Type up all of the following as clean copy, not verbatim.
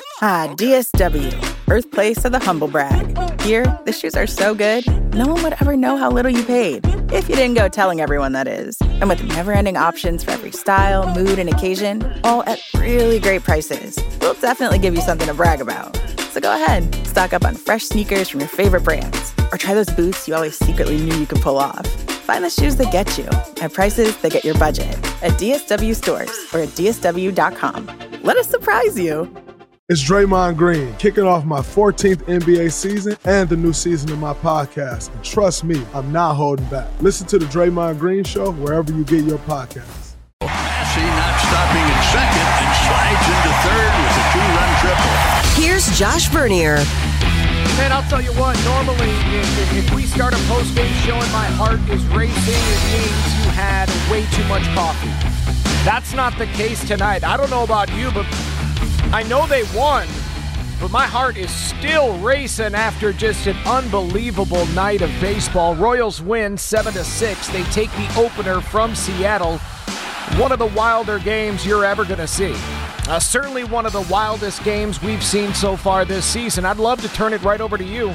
Ah, DSW, birthplace of the humble brag. Here, the shoes are so good, no one would ever know how little you paid. If you didn't go telling everyone, that is. And with never-ending options for every style, mood, and occasion, all at really great prices, we'll definitely give you something to brag about. So go ahead, stock up on fresh sneakers from your favorite brands, or try those boots you always secretly knew you could pull off. Find the shoes that get you at prices that get your budget at DSW stores or at DSW.com. Let us surprise you. It's Draymond Green, kicking off my 14th NBA season and the new season of my podcast. And trust me, I'm not holding back. Listen to The Draymond Green Show wherever you get your podcasts. Massey not stopping in second and slides into third with a two-run triple. Here's Josh Vernier. Man, I'll tell you what, normally if we start a post-game show and my heart is racing, it means you had way too much coffee. That's not the case tonight. I don't know about you, but I know they won, but my heart is still racing after just an unbelievable night of baseball. Royals win 7-6. They take the opener from Seattle. One of the wilder games you're ever going to see. Certainly one of the wildest games we've seen so far this season. I'd love to turn it right over to you.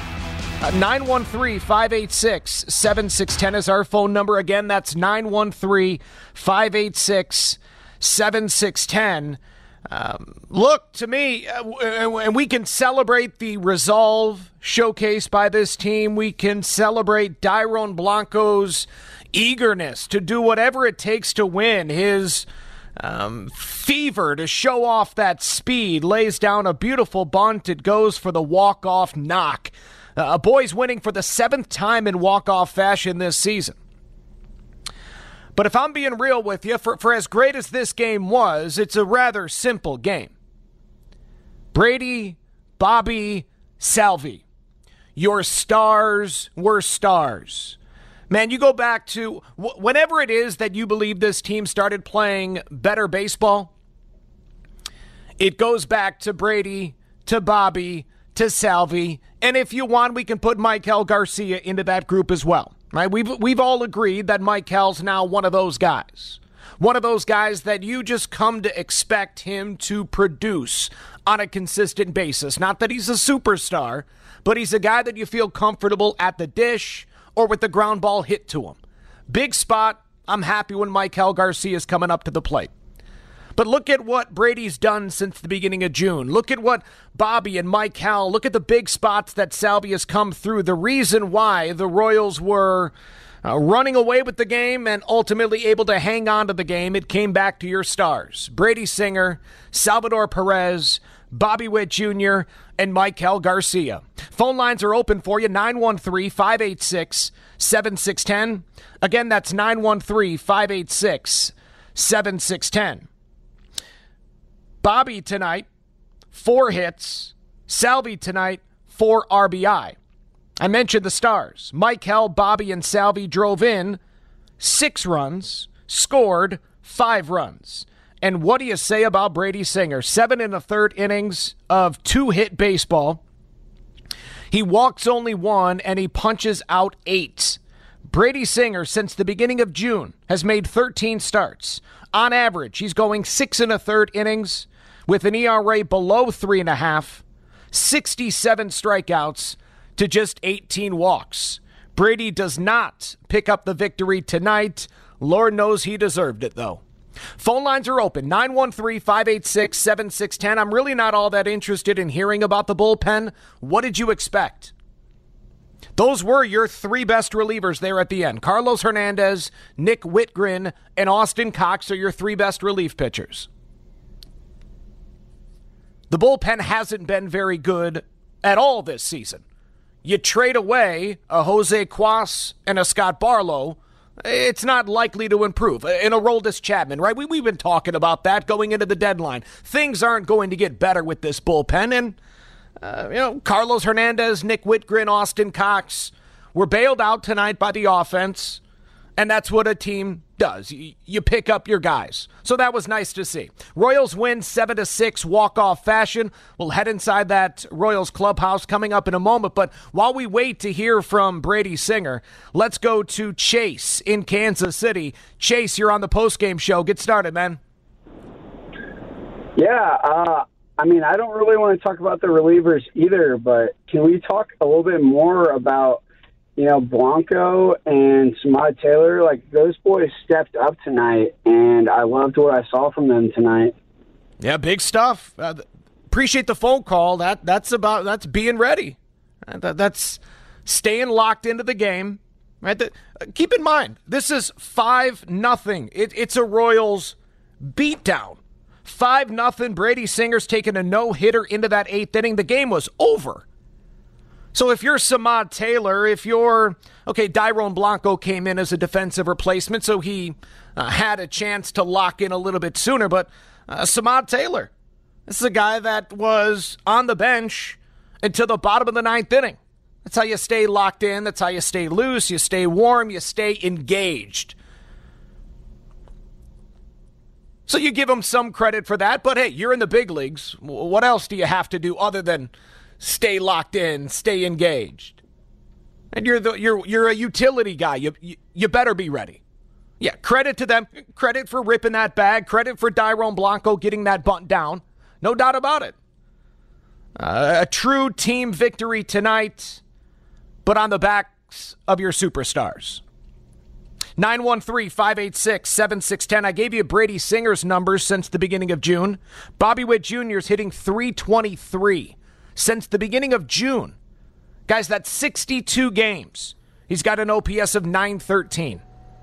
913-586-7610 is our phone number. Again, that's 913-586-7610. Look, to me, and we can celebrate the resolve showcased by this team. We can celebrate Dairon Blanco's eagerness to do whatever it takes to win, his fever to show off that speed, lays down a beautiful bunt. It goes for the walk-off knock. Boys winning for the 7th time in walk-off fashion this season. But if I'm being real with you, for as great as this game was, it's a rather simple game. Brady, Bobby, Salvi. Your stars were stars. Man, you go back to whenever it is that you believe this team started playing better baseball, it goes back to Brady, to Bobby, to Salvi, and if you want, we can put Maikel Garcia into that group as well. Right? We've all agreed that Maikel's now one of those guys. One of those guys that you just come to expect him to produce on a consistent basis. Not that he's a superstar, but he's a guy that you feel comfortable at the dish or with the ground ball hit to him. Big spot. I'm happy when Maikel Garcia is coming up to the plate. But look at what Brady's done since the beginning of June. Look at what Bobby and Maikel, look at the big spots that Salvi has come through. The reason why the Royals were running away with the game and ultimately able to hang on to the game, it came back to your stars. Brady Singer, Salvador Perez, Bobby Witt Jr., and Maikel Garcia. Phone lines are open for you, 913-586-7610. Again, that's 913-586-7610. Bobby tonight, 4 hits. Salvi tonight, 4 RBI. I mentioned the stars. Maikel, Bobby, and Salvi drove in 6 runs, scored 5 runs. And what do you say about Brady Singer? 7 1/3 innings of 2-hit baseball. He walks only 1, and he punches out 8. Brady Singer, since the beginning of June, has made 13 starts. On average, he's going 6 1/3 innings with an ERA below 3.5, 67 strikeouts to just 18 walks. Brady does not pick up the victory tonight. Lord knows he deserved it, though. Phone lines are open, 913-586-7610. I'm really not all that interested in hearing about the bullpen. What did you expect? Those were your 3 best relievers there at the end. Carlos Hernandez, Nick Whitgren, and Austin Cox are your 3 best relief pitchers. The bullpen hasn't been very good at all this season. You trade away a Jose Cuas and a Scott Barlow, it's not likely to improve. And Aroldis Chapman, right? We've been talking about that going into the deadline. Things aren't going to get better with this bullpen. And, Carlos Hernandez, Nick Whitgren, Austin Cox were bailed out tonight by the offense. And that's what a team does. You pick up your guys. So that was nice to see. Royals win 7-6 walk-off fashion. We'll head inside that Royals clubhouse coming up in a moment. But while we wait to hear from Brady Singer, let's go to Chase in Kansas City. Chase, you're on the postgame show. Get started, man. Yeah, I mean, I don't really want to talk about the relievers either, but can we talk a little bit more about, Blanco and Samad Taylor? Like, those boys stepped up tonight, and I loved what I saw from them tonight. Yeah, big stuff. Appreciate the phone call. That's being ready. That's staying locked into the game. Right? Keep in mind, this is 5-0. It's a Royals beatdown. 5-0. Brady Singer's taking a no-hitter into that 8th inning. The game was over. So if you're Samad Taylor, Dairon Blanco came in as a defensive replacement, so he had a chance to lock in a little bit sooner. But Samad Taylor, this is a guy that was on the bench until the bottom of the 9th inning. That's how you stay locked in. That's how you stay loose. You stay warm. You stay engaged. So you give him some credit for that. But, hey, you're in the big leagues. What else do you have to do other than stay locked in, stay engaged? And you're a utility guy. You better be ready. Yeah, credit to them. Credit for ripping that bag. Credit for Dairon Blanco getting that bunt down. No doubt about it. A true team victory tonight, but on the backs of your superstars. 913-586-7610. I gave you Brady Singer's numbers since the beginning of June. Bobby Witt Jr. is hitting .323 since the beginning of June. Guys, that's 62 games. He's got an OPS of .913.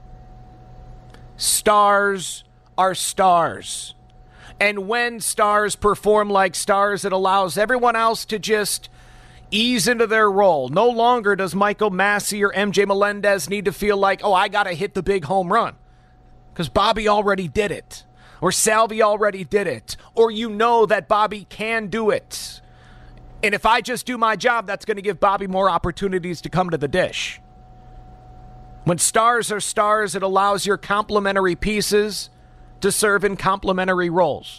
Stars are stars. And when stars perform like stars, it allows everyone else to just ease into their role. No longer does Michael Massey or MJ Melendez need to feel like, I got to hit the big home run. Because Bobby already did it. Or Salvi already did it. Or that Bobby can do it. And if I just do my job, that's going to give Bobby more opportunities to come to the dish. When stars are stars, it allows your complementary pieces to serve in complementary roles.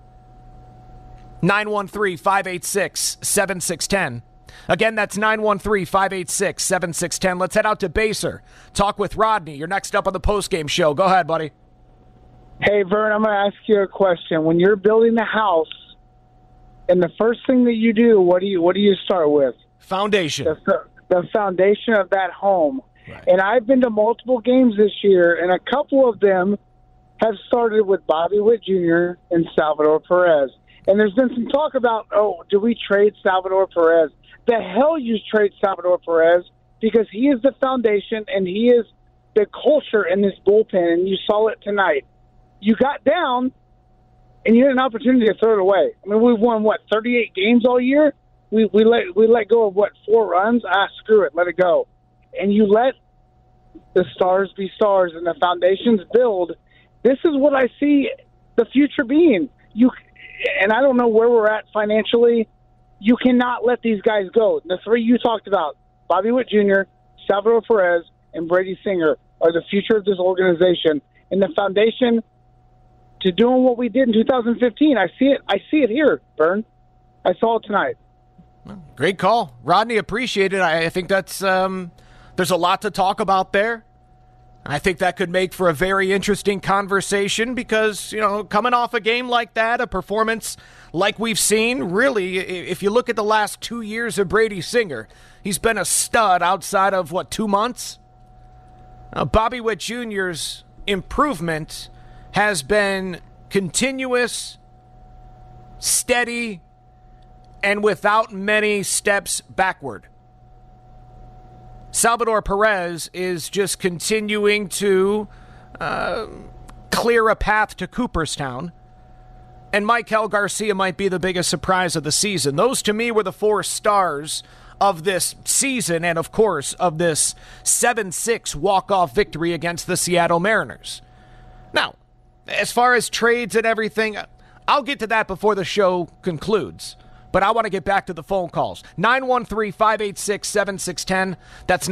913-586-7610. Again, that's 913-586-7610. Let's head out to Baser. Talk with Rodney. You're next up on the postgame show. Go ahead, buddy. Hey, Vern, I'm going to ask you a question. When you're building a house, and the first thing that you do, what do you start with? Foundation. The foundation of that home. Right. And I've been to multiple games this year, and a couple of them have started with Bobby Witt Jr. and Salvador Perez. And there's been some talk about, do we trade Salvador Perez? The hell you trade Salvador Perez, because he is the foundation and he is the culture in this bullpen, and you saw it tonight. You got down, and you had an opportunity to throw it away. I mean, we've won, 38 games all year? We let go of, 4 runs? Screw it, let it go. And you let the stars be stars and the foundations build. This is what I see the future being. And I don't know where we're at financially. You cannot let these guys go. The 3 you talked about, Bobby Witt Jr., Salvador Perez, and Brady Singer, are the future of this organization. And the foundation to doing what we did in 2015, I see it here, Vern. I saw it tonight. Great call. Rodney, appreciate it. I think that's there's a lot to talk about there. I think that could make for a very interesting conversation because, coming off a game like that, a performance like we've seen, really, if you look at the last 2 years of Brady Singer, he's been a stud outside of, 2 months? Bobby Witt Jr.'s improvement has been continuous, steady, and without many steps backward. Salvador Perez is just continuing to clear a path to Cooperstown. And Maikel Garcia might be the biggest surprise of the season. Those, to me, were the 4 stars of this season and, of course, of this 7-6 walk-off victory against the Seattle Mariners. Now, as far as trades and everything, I'll get to that before the show concludes. But I want to get back to the phone calls. 913-586-7610. That's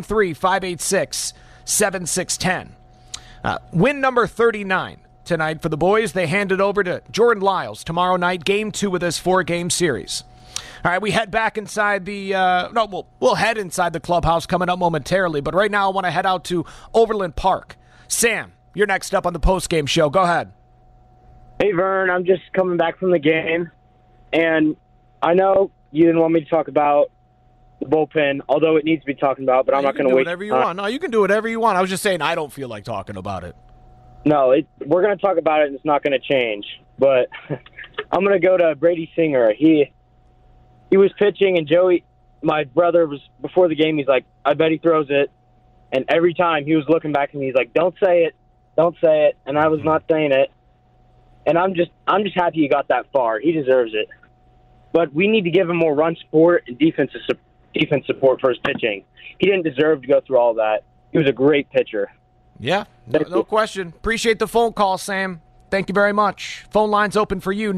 913-586-7610. Win number 39 tonight for the boys. They hand it over to Jordan Lyles tomorrow night, game 2 of this 4-game series. All right, we head back inside the we'll head inside the clubhouse coming up momentarily. But right now I want to head out to Overland Park. Sam, you're next up on the postgame show. Go ahead. Hey, Vern, I'm just coming back from the game. And I know you didn't want me to talk about the bullpen, although it needs to be talked about, but I'm not going to wait. Whatever you want. No, you can do whatever you want. I was just saying I don't feel like talking about it. No, we're going to talk about it, and it's not going to change. But I'm going to go to Brady Singer. He was pitching, and Joey, my brother, was before the game. He's like, I bet he throws it. And every time he was looking back at me, he's like, don't say it, don't say it. And I was not saying it. And I'm just happy he got that far. He deserves it. But we need to give him more run support and defense support for his pitching. He didn't deserve to go through all that. He was a great pitcher. Yeah, no question. Appreciate the phone call, Sam. Thank you very much. Phone line's open for you,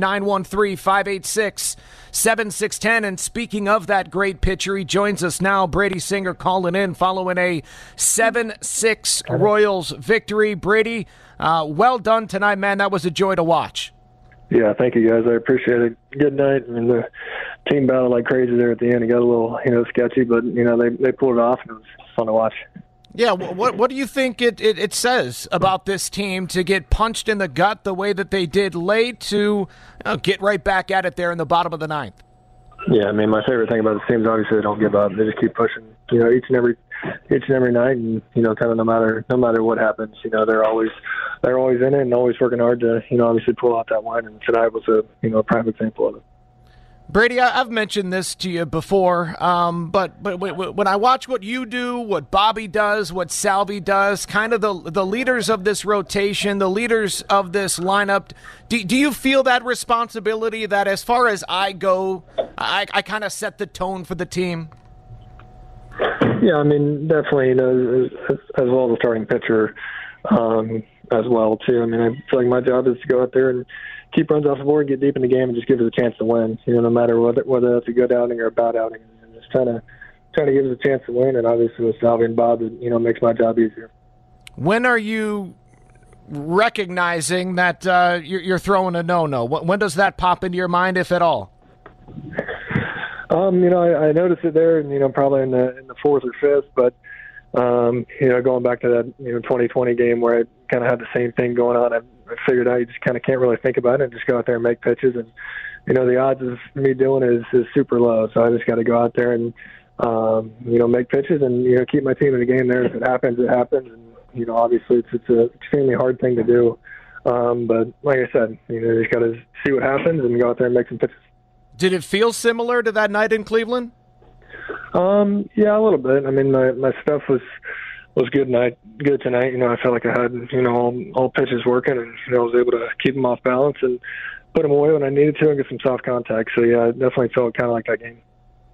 913-586-7610. And speaking of that great pitcher, he joins us now, Brady Singer, calling in following a 7-6 Royals victory. Brady, well done tonight, man. That was a joy to watch. Yeah, thank you, guys. I appreciate it. Good night. I mean, the team battled like crazy there at the end. It got a little, sketchy, but, they pulled it off, and it was fun to watch. Yeah, what do you think it says about this team to get punched in the gut the way that they did late to get right back at it there in the bottom of the ninth? Yeah, I mean, my favorite thing about this team is obviously they don't give up. They just keep pushing, each and every night, and kind of no matter what happens, they're always in it and always working hard to obviously pull out that win. And tonight was a prime example of it. Brady, I've mentioned this to you before, but when I watch what you do, what Bobby does, what Salvi does, kind of the leaders of this rotation, the leaders of this lineup, do you feel that responsibility that as far as I go, I kind of set the tone for the team? Yeah, I mean, definitely, as well as a starting pitcher as well, too. I mean, I feel like my job is to go out there and keep runs off the board, get deep in the game, and just give us a chance to win. No matter whether that's a good outing or a bad outing, and just trying to give us a chance to win. And obviously with Salvi and Bob, it makes my job easier. When are you recognizing that you're throwing a no-no? When does that pop into your mind, if at all? I noticed it there, and probably in the fourth or fifth, but going back to that 2020 game where I kind of had the same thing going on, I figured out you just kind of can't really think about it and just go out there and make pitches. And, the odds of me doing it is super low. So I just got to go out there and, make pitches and, keep my team in the game there. If it happens, it happens. And, obviously it's an extremely hard thing to do. But like I said, you just got to see what happens and go out there and make some pitches. Did it feel similar to that night in Cleveland? Yeah, a little bit. I mean, my stuff was good tonight. I felt like I had, all pitches working, and, I was able to keep them off balance and put them away when I needed to and get some soft contact. So, yeah, it definitely felt kind of like that game.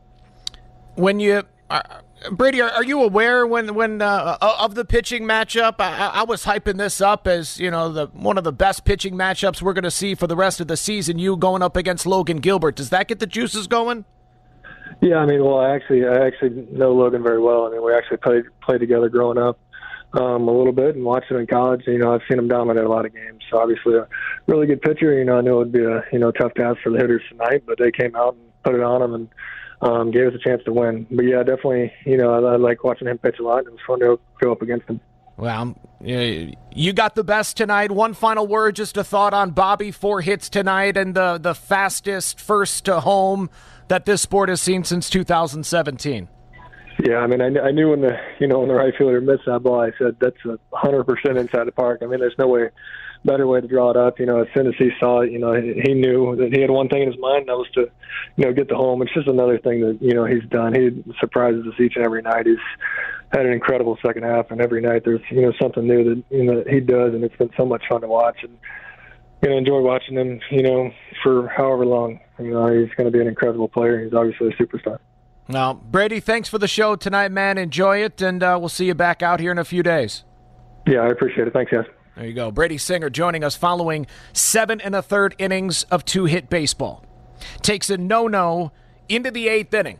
When you Brady, are you aware when of the pitching matchup? I was hyping this up as, one of the best pitching matchups we're going to see for the rest of the season, you going up against Logan Gilbert. Does that get the juices going? Yeah, I mean, well, I actually know Logan very well. I mean, we actually played together growing up a little bit and watched him in college. I've seen him dominate a lot of games. So obviously a really good pitcher. I knew it would be a tough task for the hitters tonight, but they came out and put it on him and gave us a chance to win. But yeah, definitely. I like watching him pitch a lot. It was fun to go up against him. Well, you got the best tonight. One final word, just a thought on Bobby. 4 hits tonight and the fastest first to home that this sport has seen since 2017. Yeah, I mean, I knew when the right fielder missed that ball, I said that's 100% inside the park. I mean, there's no better way to draw it up. As soon as he saw it, he knew that he had one thing in his mind, and that was to, get the home. It's just another thing that, he's done. He surprises us each and every night. He's had an incredible second half, and every night there's, something new that, he does, and it's been so much fun to watch. And, enjoy watching him, for however long. He's going to be an incredible player. He's obviously a superstar. Now, Brady, thanks for the show tonight, man. Enjoy it, and we'll see you back out here in a few days. Yeah, I appreciate it. Thanks, guys. There you go. Brady Singer joining us following 7 1/3 innings of 2-hit baseball. Takes a no-no into the 8th inning.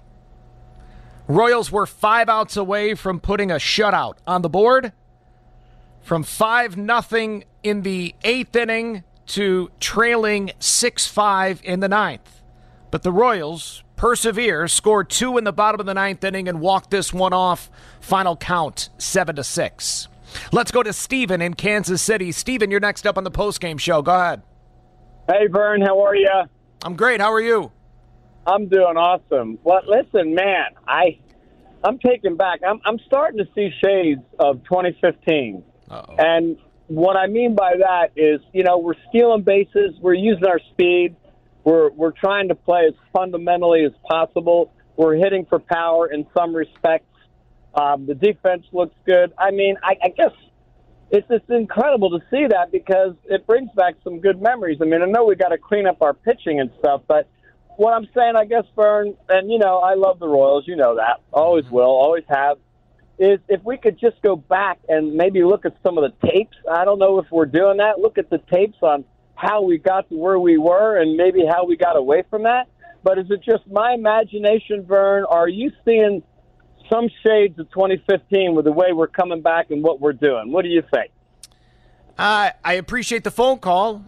Royals were 5 outs away from putting a shutout on the board. From 5-0 in the 8th inning to trailing 6-5 in the 9th. But the Royals persevere, scored 2 in the bottom of the 9th inning and walked this one off. Final count 7-6. Let's go to Steven in Kansas City. Steven, you're next up on the postgame show. Go ahead. Hey, Vern, how are you? I'm great. How are you? I'm doing awesome. Well, listen, man, I'm taken back. I'm starting to see shades of 2015. Uh-oh. And what I mean by that is, we're stealing bases. We're using our speed. We're trying to play as fundamentally as possible. We're hitting for power in some respects. The defense looks good. I mean, I guess it's just incredible to see that because it brings back some good memories. I mean, I know we got to clean up our pitching and stuff, but what I'm saying, I guess, Vern, and, I love the Royals. You know that. Always will, always have. Is if we could just go back and maybe look at some of the tapes. I don't know if we're doing that. Look at the tapes on how we got to where we were and maybe how we got away from that. But is it just my imagination, Vern? Are you seeing some shades of 2015 with the way we're coming back and what we're doing? What do you think? I appreciate the phone call.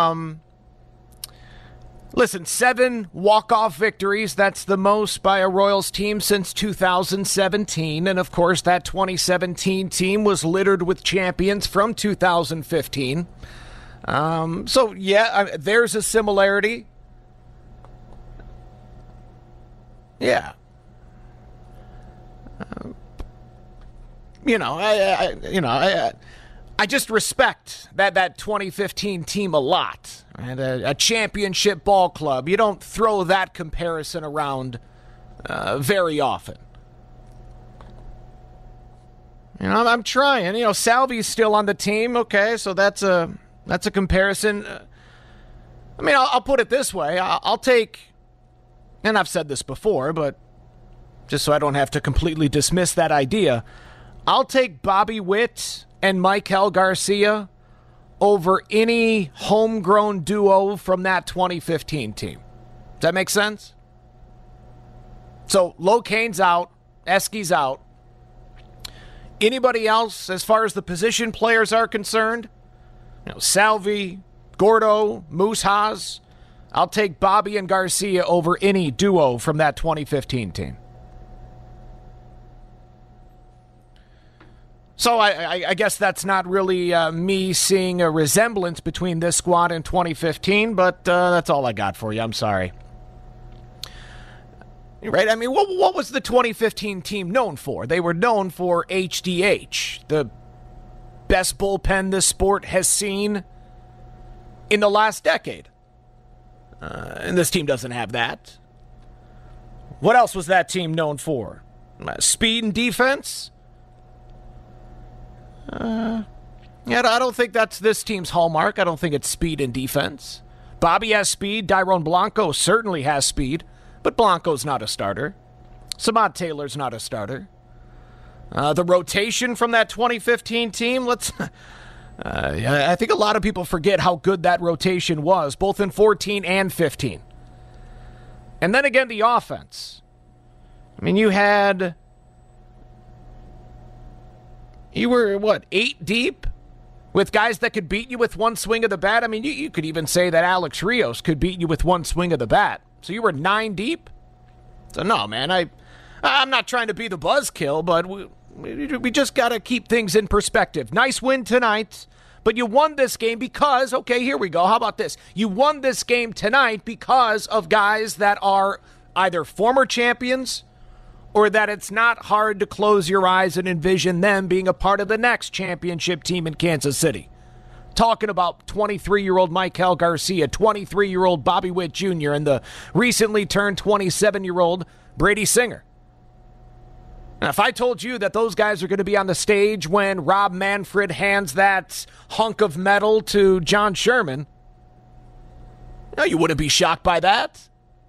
Listen, 7 walk-off victories. That's the most by a Royals team since 2017. And, of course, that 2017 team was littered with champions from 2015. So, yeah, there's a similarity. Yeah. I just respect that 2015 team a lot. And a championship ball club. You don't throw that comparison around very often. I'm trying. Salvi's still on the team. Okay, so that's a comparison. I'll put it this way. I'll take, and I've said this before, but just so I don't have to completely dismiss that idea, I'll take Bobby Witt and Maikel Garcia over any homegrown duo from that 2015 team. Does that make sense? So, Locane's out, Eski's out. Anybody else, as far as the position players are concerned, Salvi, Gordo, Moose Haas, I'll take Bobby and Garcia over any duo from that 2015 team. So I guess that's not really me seeing a resemblance between this squad and 2015, but that's all I got for you. I'm sorry. Right? I mean, what was the 2015 team known for? They were known for HDH, the best bullpen this sport has seen in the last decade. And this team doesn't have that. What else was that team known for? Speed and defense? I don't think that's this team's hallmark. I don't think it's speed and defense. Bobby has speed. Dairon Blanco certainly has speed, but Blanco's not a starter. Samad Taylor's not a starter. The rotation from that 2015 team, I think a lot of people forget how good that rotation was, both in 14 and 15. And then again, the offense. I mean, you were, 8 deep with guys that could beat you with one swing of the bat? I mean, you could even say that Alex Rios could beat you with one swing of the bat. So you were 9 deep? So no, man, I'm not trying to be the buzzkill, but we just got to keep things in perspective. Nice win tonight, but you won this game because, okay, here we go. How about this? You won this game tonight because of guys that are either former champions or that it's not hard to close your eyes and envision them being a part of the next championship team in Kansas City. Talking about 23-year-old Maikel Garcia, 23-year-old Bobby Witt Jr., and the recently turned 27-year-old Brady Singer. Now, if I told you that those guys are going to be on the stage when Rob Manfred hands that hunk of metal to John Sherman, you wouldn't be shocked by that.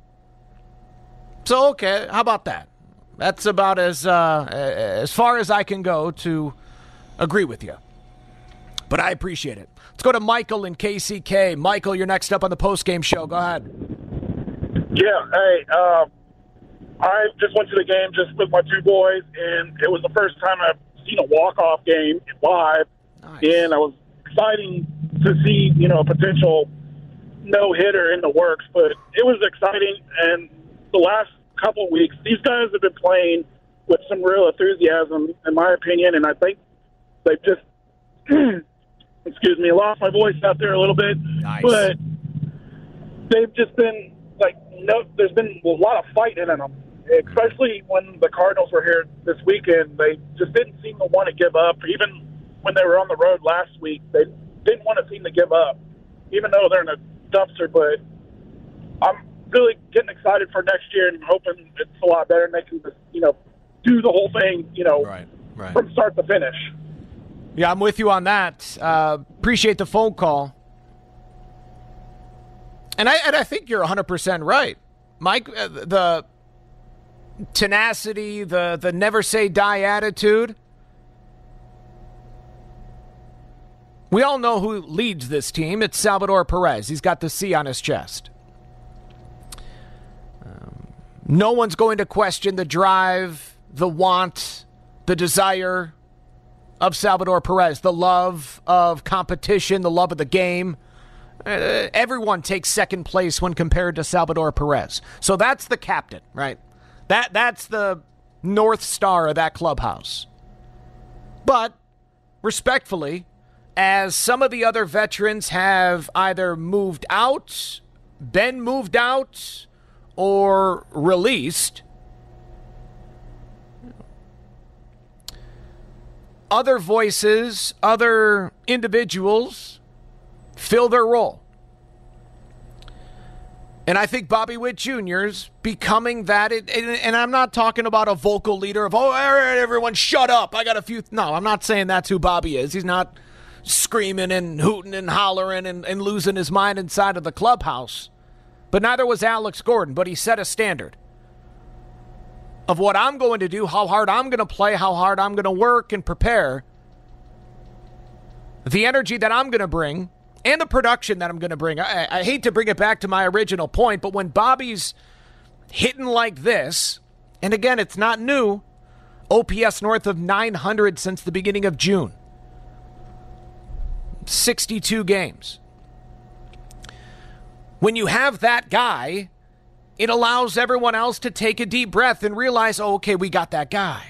So, okay, how about that? That's about as far as I can go to agree with you. But I appreciate it. Let's go to Michael in KCK. Michael, you're next up on the postgame show. Go ahead. Yeah, hey, I just went to the game just with my 2 boys, and it was the first time I've seen a walk-off game live. Nice. And I was exciting to see, a potential no-hitter in the works, but it was exciting. And the last couple weeks, these guys have been playing with some real enthusiasm, in my opinion, and I think they've just, excuse me, lost my voice out there a little bit, nice. But they've just been there's been a lot of fighting in them, especially when the Cardinals were here this weekend. They just didn't seem to want to give up. Even when they were on the road last week, they didn't want to seem to give up, even though they're in a dumpster. But I'm really getting excited for next year and hoping it's a lot better and they can just, do the whole thing, right. from start to finish. Yeah, I'm with you on that. Appreciate the phone call. And I think you're 100% right. Mike, the tenacity, the never say die attitude. We all know who leads this team. It's Salvador Perez. He's got the C on his chest. No one's going to question the drive, the want, the desire of Salvador Perez, the love of competition, the love of the game. Everyone takes second place when compared to Salvador Perez. So that's the captain, right? That's the North Star of that clubhouse. But, respectfully, as some of the other veterans have either moved out, been moved out, or released, other voices, other individuals fill their role. And I think Bobby Witt Jr.'s becoming that. And I'm not talking about a vocal leader of, all right, everyone shut up. I got a few. No, I'm not saying that's who Bobby is. He's not screaming and hooting and hollering and losing his mind inside of the clubhouse. But neither was Alex Gordon. But he set a standard of what I'm going to do, how hard I'm going to play, how hard I'm going to work and prepare, the energy that I'm going to bring, and the production that I'm going to bring. I hate to bring it back to my original point, but when Bobby's hitting like this, and again, it's not new, OPS north of 900 since the beginning of June. 62 games. When you have that guy, it allows everyone else to take a deep breath and realize, oh, okay, we got that guy.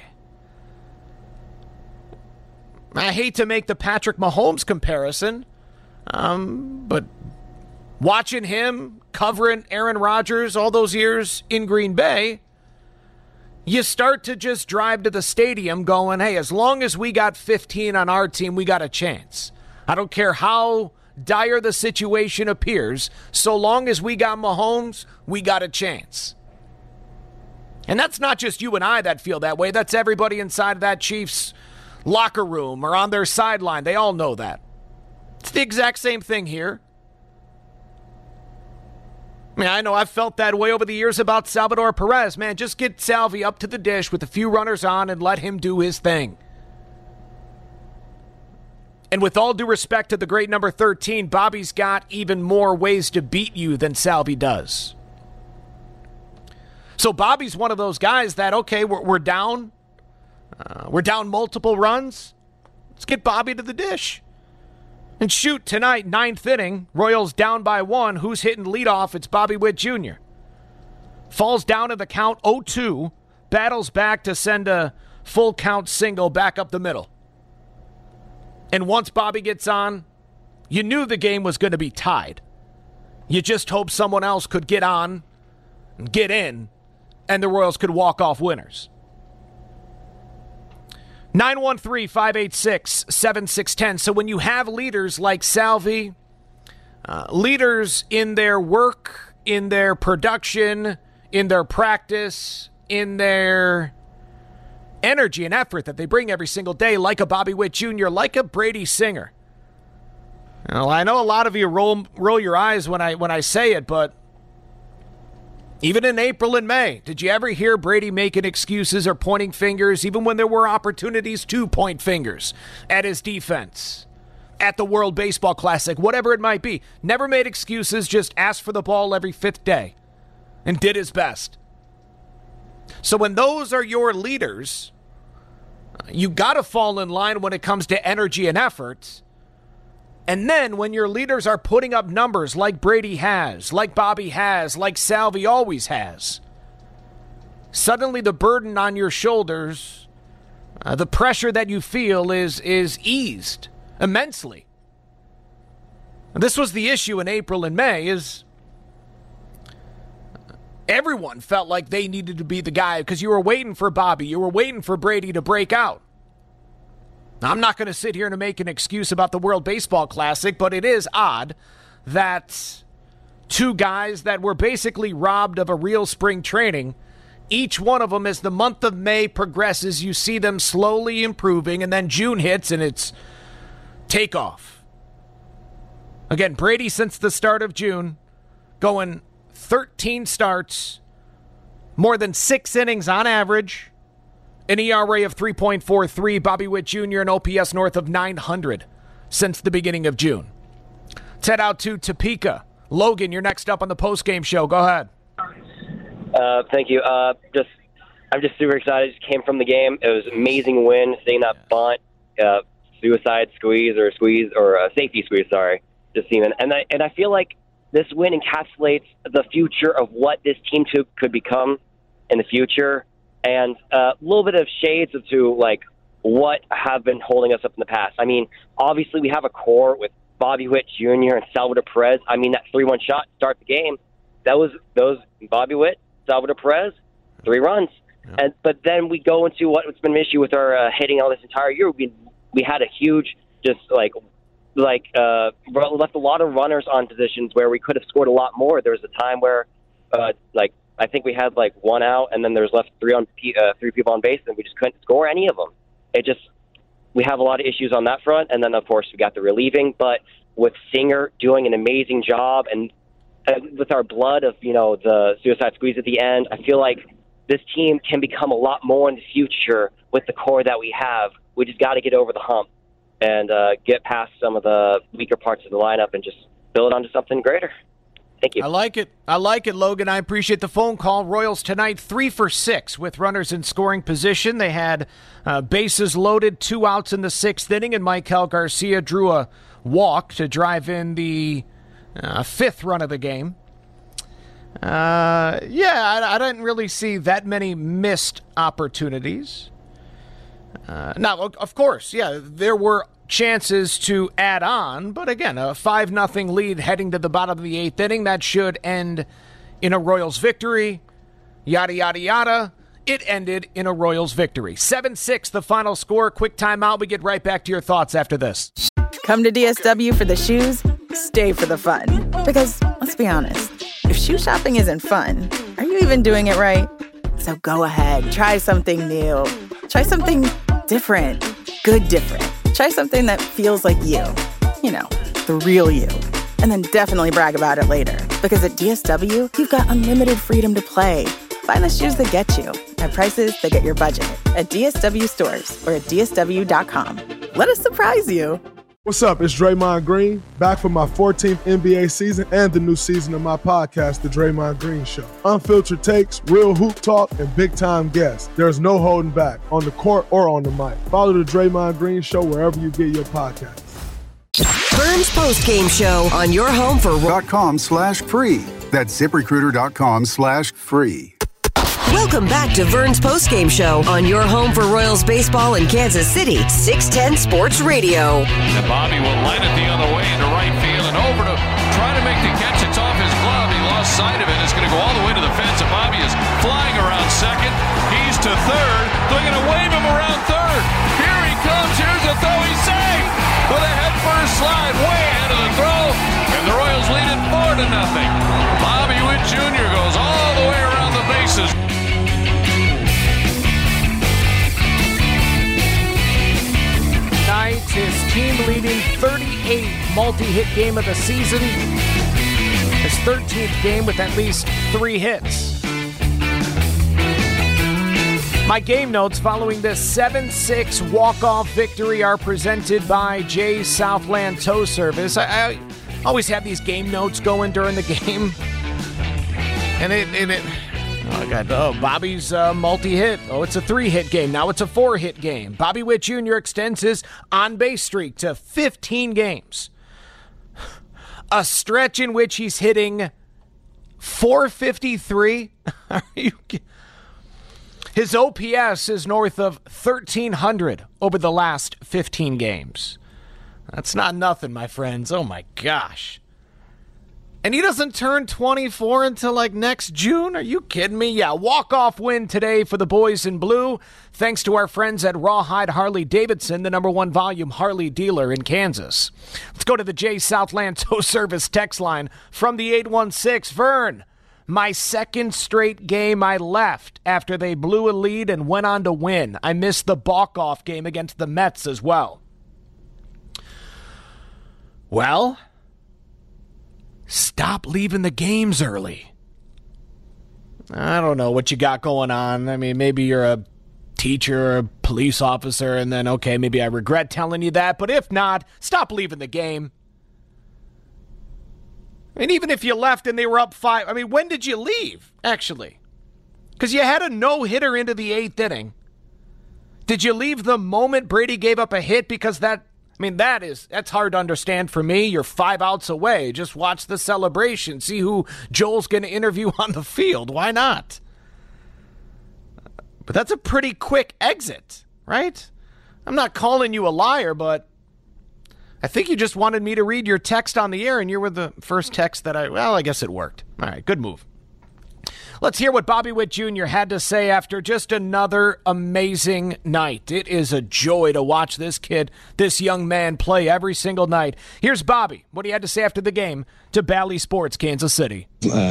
I hate to make the Patrick Mahomes comparison, but watching him covering Aaron Rodgers all those years in Green Bay, you start to just drive to the stadium going, hey, as long as we got 15 on our team, we got a chance. I don't care how dire the situation appears, so long as we got Mahomes, we got a chance. And that's not just you and I that feel that way. That's everybody inside of that Chiefs locker room or on their sideline. They all know that. It's the exact same thing here. I mean, I know I've felt that way over the years about Salvador Perez. Man, just get Salvi up to the dish with a few runners on and let him do his thing. And with all due respect to the great number 13, Bobby's got even more ways to beat you than Salvi does. So Bobby's one of those guys that, okay, we're down. We're down multiple runs. Let's get Bobby to the dish. And shoot, tonight, 9th inning, Royals down by 1. Who's hitting leadoff? It's Bobby Witt Jr. Falls down in the count 0-2, battles back to send a full count single back up the middle. And once Bobby gets on, you knew the game was going to be tied. You just hoped someone else could get on, get in, and the Royals could walk off winners. 913-586-7610. So when you have leaders like Salvi, leaders in their work, in their production, in their practice, in their energy and effort that they bring every single day, like a Bobby Witt Jr., like a Brady Singer. Well, I know a lot of you roll your eyes when I say it, but even in April and May, did you ever hear Brady making excuses or pointing fingers, even when there were opportunities to point fingers at his defense, at the World Baseball Classic, whatever it might be? Never made excuses, just asked for the ball every 5th day and did his best. So when those are your leaders, you got to fall in line when it comes to energy and effort. And then when your leaders are putting up numbers like Brady has, like Bobby has, like Salvi always has, suddenly the burden on your shoulders, the pressure that you feel is eased immensely. And this was the issue in April and May, is Everyone felt like they needed to be the guy because you were waiting for Bobby. You were waiting for Brady to break out. Now, I'm not going to sit here and make an excuse about the World Baseball Classic, but it is odd that two guys that were basically robbed of a real spring training, each one of them, as the month of May progresses, you see them slowly improving, and then June hits and it's takeoff. Again, Brady since the start of June going 13 starts, more than 6 innings on average, an ERA of 3.43. Bobby Witt Jr. an OPS north of 900 since the beginning of June. Let's head out to Topeka. Logan, you're next up on the postgame show. Go ahead. Thank you. I'm just super excited. Just came from the game. It was an amazing win. Seeing that bunt, suicide squeeze or safety squeeze. Sorry, just seeing it. And I feel like this win encapsulates the future of what this team could become in the future, and a little bit of shades to like what have been holding us up in the past. I mean, obviously we have a core with Bobby Witt Jr. and Salvador Perez. I mean, that 3-1 shot to start the game, that was Bobby Witt, Salvador Perez, 3 runs. Yeah. But then we go into what's been an issue with our hitting all this entire year. We had a huge left a lot of runners on positions where we could have scored a lot more. There was a time where I think we had 1 out, and then there was left 3 people on base, and we just couldn't score any of them. We have a lot of issues on that front, and then of course we got the relieving. But with Singer doing an amazing job, and with our blood of the suicide squeeze at the end, I feel like this team can become a lot more in the future with the core that we have. We just got to get over the hump and get past some of the weaker parts of the lineup and just build onto something greater. Thank you. I like it, Logan. I appreciate the phone call. Royals tonight 3 for 6 with runners in scoring position. They had bases loaded, 2 outs in the 6th inning, and Maikel Garcia drew a walk to drive in the 5th run of the game. I didn't really see that many missed opportunities. Now, of course, there were chances to add on, but again, a 5-0 lead heading to the bottom of the 8th inning, that should end in a Royals victory. Yada, yada, yada. It ended in a Royals victory. 7-6, the final score. Quick timeout. We get right back to your thoughts after this. Come to DSW for the shoes, stay for the fun. Because, let's be honest, if shoe shopping isn't fun, are you even doing it right? So go ahead, try something new. Try something different. Good different. Try something that feels like you. The real you. And then definitely brag about it later. Because at DSW, you've got unlimited freedom to play. Find the shoes that get you at prices that get your budget at DSW stores or at DSW.com. Let us surprise you. What's up? It's Draymond Green, back for my 14th NBA season and the new season of my podcast, The Draymond Green Show. Unfiltered takes, real hoop talk, and big-time guests. There's no holding back, on the court or on the mic. Follow The Draymond Green Show wherever you get your podcasts. Vern's postgame show on your home for .com/free. That's ZipRecruiter.com/free. Welcome back to Vern's postgame show on your home for Royals baseball in Kansas City, 610 Sports Radio. And Bobby will line it the other way into right field and over to try to make the catch. It's off his glove. He lost sight of it. It's going to go all the way to the fence. And Bobby is flying around second. He's to third. They're going to wave him around third. Here he comes. Here's a throw. He's safe with a head-first slide way ahead of the throw. And the Royals lead it 4-0. Bobby Witt Jr. goes all the way around the bases. His team-leading 38th multi-hit game of the season. His 13th game with at least 3 hits. My game notes following this 7-6 walk-off victory are presented by Jay's Southland Tow Service. I always have these game notes going during the game. And Bobby's multi-hit. Oh, it's a 3-hit game. Now it's a 4-hit game. Bobby Witt Jr. extends his on-base streak to 15 games. A stretch in which he's hitting .453. His OPS is north of 1,300 over the last 15 games. That's not nothing, my friends. Oh, my gosh. And he doesn't turn 24 until like next June? Are you kidding me? Yeah, walk-off win today for the boys in blue, thanks to our friends at Rawhide Harley-Davidson, the #1 volume Harley dealer in Kansas. Let's go to the J. Southland Tow Service text line from the 816. Vern, my second straight game I left after they blew a lead and went on to win. I missed the walk-off game against the Mets as well. Well, stop leaving the games early. I don't know what you got going on. I mean, maybe you're a teacher or a police officer, and then, okay, maybe I regret telling you that. But if not, stop leaving the game. I mean, even if you left and they were up 5, I mean, when did you leave, actually? Because you had a no-hitter into the 8th inning. Did you leave the moment Brady gave up a hit? Because that's hard to understand for me. You're 5 outs away. Just watch the celebration. See who Joel's going to interview on the field. Why not? But that's a pretty quick exit, right? I'm not calling you a liar, but I think you just wanted me to read your text on the air, and you were the first text that I guess it worked. All right, good move. Let's hear what Bobby Witt Jr. had to say after just another amazing night. It is a joy to watch this kid, this young man, play every single night. Here's Bobby, what he had to say after the game to Bally Sports, Kansas City.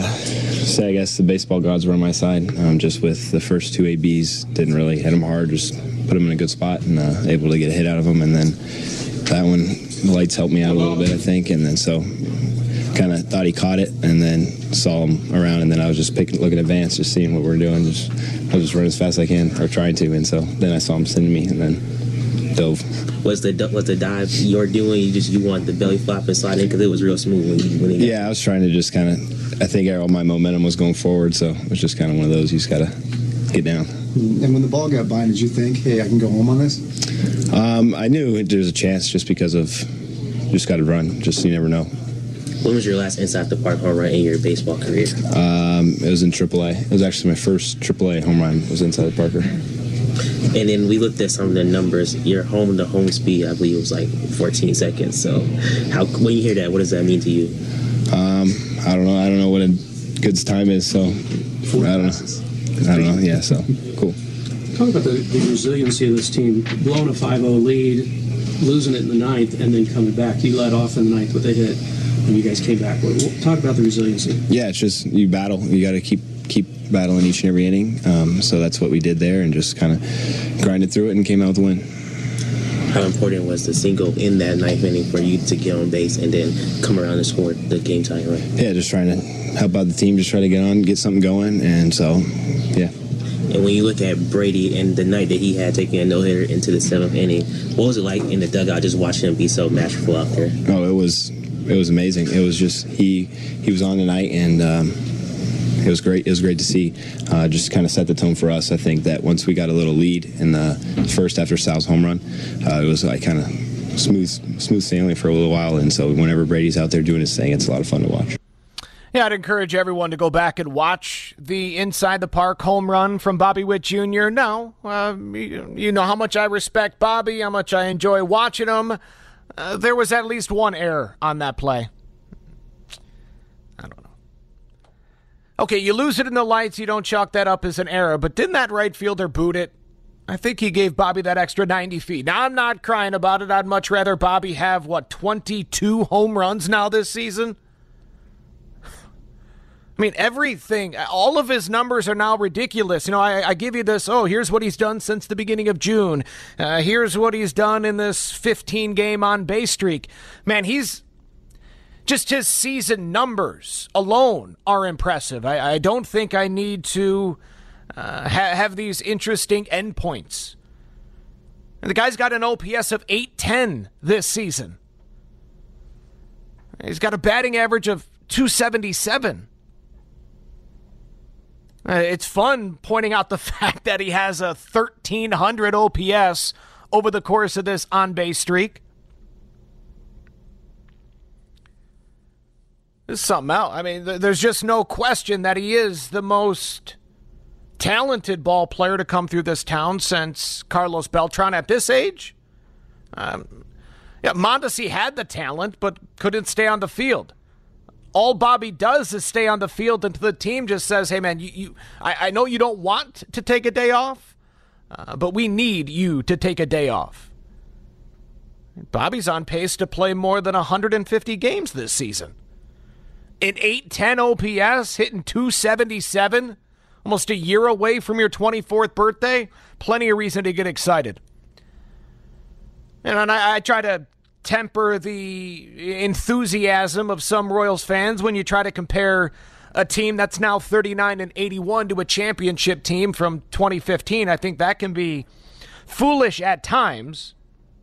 I guess the baseball gods were on my side. Just with the first 2 ABs, didn't really hit them hard, just put them in a good spot and able to get a hit out of them. And then that one, the lights helped me out a little bit, I think. And then so kind of thought he caught it and then saw him around, and then I was just looking at Vance, just seeing what we're doing. I was just running as fast as I can, or trying to, and so then I saw him sending me and then dove. Was the dive you're doing, you want the belly flop and slide in because it was real smooth when he I was trying to just kind of, I think all my momentum was going forward, so it was just kind of one of those, you just got to get down. And when the ball got by, did you think, hey, I can go home on this? I knew there was a chance just because of, just got to run, just you never know. When was your last inside the park home run in your baseball career? It was in AAA. It was actually my first AAA home run was inside the Parker. And then we looked at some of the numbers. Your home speed, I believe, was like 14 seconds. So when you hear that, what does that mean to you? I don't know. I don't know what a good time is, so I don't know. Yeah, so cool. Talk about the resiliency of this team. Blowing a 5-0 lead, losing it in the 9th, and then coming back. You led off in the 9th with a hit, and you guys came back. Talk about the resiliency. Yeah, it's just you battle. You got to keep battling each and every inning. So that's what we did there, and just kind of grinded through it and came out with a win. How important was the single in that 9th inning for you to get on base and then come around and score the game-tying run? Yeah, just trying to help out the team, just try to get something going, and so, yeah. And when you look at Brady and the night that he had taking a no-hitter into the 7th inning, what was it like in the dugout just watching him be so masterful out there? Oh, it was amazing. It was just he was on tonight, and it was great. It was great to see. Just kind of set the tone for us. I think that once we got a little lead in the first after Sal's home run, it was like kind of smooth sailing for a little while. And so whenever Brady's out there doing his thing, it's a lot of fun to watch. Yeah, I'd encourage everyone to go back and watch the inside the park home run from Bobby Witt Jr. No, you know how much I respect Bobby, how much I enjoy watching him. There was at least one error on that play. I don't know. Okay, you lose it in the lights, you don't chalk that up as an error, but didn't that right fielder boot it? I think he gave Bobby that extra 90 feet. Now, I'm not crying about it. I'd much rather Bobby have, 22 home runs now this season? I mean, everything, all of his numbers are now ridiculous. You know, I give you this, here's what he's done since the beginning of June. Here's what he's done in this 15-game on-base streak. Man, just his season numbers alone are impressive. I don't think I need to have these interesting endpoints. And the guy's got an OPS of 810 this season. He's got a batting average of 277. It's fun pointing out the fact that he has a 1,300 OPS over the course of this on-base streak. This is something else. I mean, there's just no question that he is the most talented ball player to come through this town since Carlos Beltran at this age. Mondesi had the talent, but couldn't stay on the field. all Bobby does is stay on the field until the team just says, hey, man, I know you don't want to take a day off, but we need you to take a day off. Bobby's on pace to play more than 150 games this season. An 810 OPS, hitting 277, almost a year away from your 24th birthday. Plenty of reason to get excited. And I try to temper the enthusiasm of some Royals fans when you try to compare a team that's now 39-81 to a championship team from 2015. I think that can be foolish at times.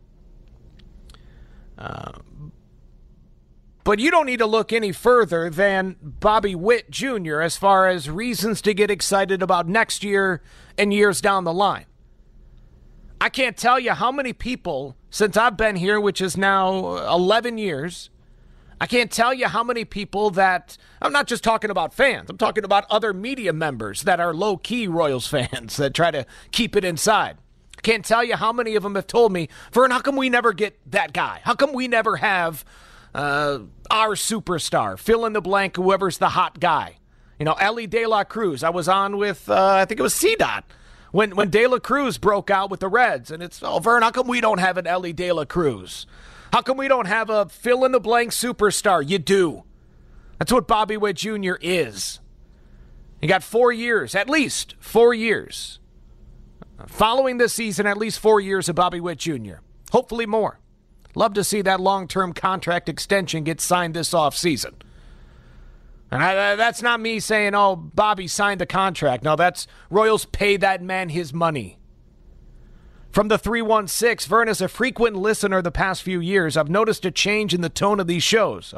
But you don't need to look any further than Bobby Witt Jr. as far as reasons to get excited about next year and years down the line. I can't tell you how many people, since I've been here, which is now 11 years, I can't tell you how many people that, I'm not just talking about fans, I'm talking about other media members that are low-key Royals fans that try to keep it inside. I can't tell you how many of them have told me, Vern, how come we never get that guy? How come we never have our superstar, fill in the blank, whoever's the hot guy? You know, Ellie De La Cruz. I was on with, I think it was C-Dot, when De La Cruz broke out with the Reds. And it's, Vern, how come we don't have an Ellie De La Cruz? How come we don't have a fill in the blank superstar? You do. That's what Bobby Witt Jr. is. He got 4 years, at least 4 years. Following this season, at least 4 years of Bobby Witt Jr. Hopefully more. Love to see that long-term contract extension get signed this offseason. And that's not me saying, oh, Bobby signed the contract. No, that's Royals pay that man his money. From the 316, Vern, is a frequent listener the past few years. I've noticed a change in the tone of these shows.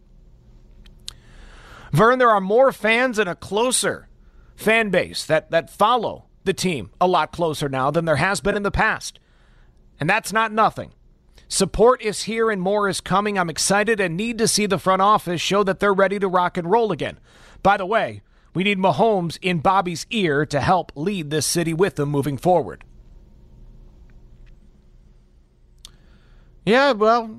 Vern, there are more fans and a closer fan base that follow the team a lot closer now than there has been in the past. And that's not nothing. Support is here and more is coming. I'm excited and need to see the front office show that they're ready to rock and roll again. By the way, we need Mahomes in Bobby's ear to help lead this city with them moving forward. Yeah, well,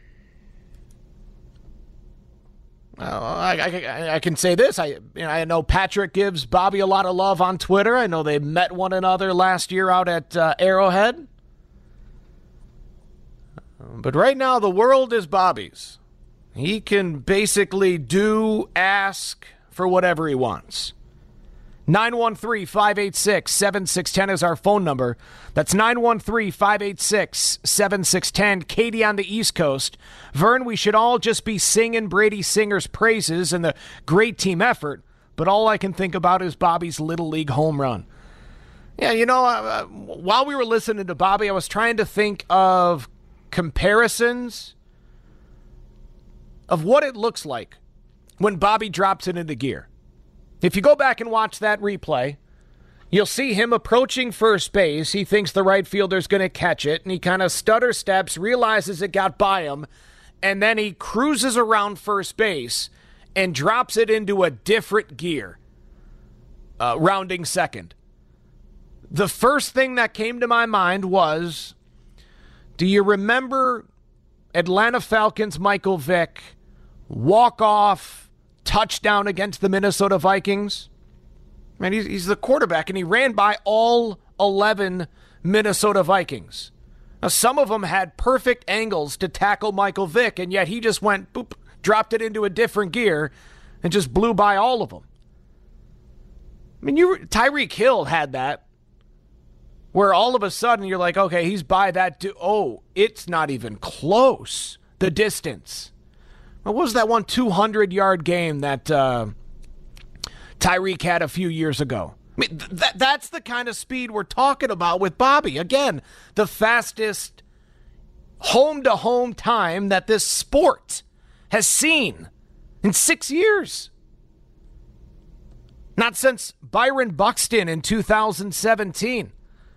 I can say this. I know Patrick gives Bobby a lot of love on Twitter. I know they met one another last year out at Arrowhead. But right now, the world is Bobby's. He can basically ask for whatever he wants. 913-586-7610 is our phone number. That's 913-586-7610. Katie on the East Coast. Vern, we should all just be singing Brady Singer's praises and the great team effort, but all I can think about is Bobby's Little League home run. Yeah, you know, while we were listening to Bobby, I was trying to think of comparisons of what it looks like when Bobby drops it into gear. If you go back and watch that replay, you'll see him approaching first base. He thinks the right fielder's going to catch it, and he kind of stutter steps, realizes it got by him, and then he cruises around first base and drops it into a different gear, rounding second. The first thing that came to my mind was, do you remember Atlanta Falcons' Michael Vick walk-off touchdown against the Minnesota Vikings? Man, he's the quarterback, and he ran by all 11 Minnesota Vikings. Now, some of them had perfect angles to tackle Michael Vick, and yet he just went, boop, dropped it into a different gear, and just blew by all of them. I mean, Tyreek Hill had that, where all of a sudden you're like, okay, he's by that. Oh, it's not even close, the distance. What was that one 200-yard game that Tyreek had a few years ago? I mean, that's the kind of speed we're talking about with Bobby. Again, the fastest home-to-home time that this sport has seen in 6 years. Not since Byron Buxton in 2017.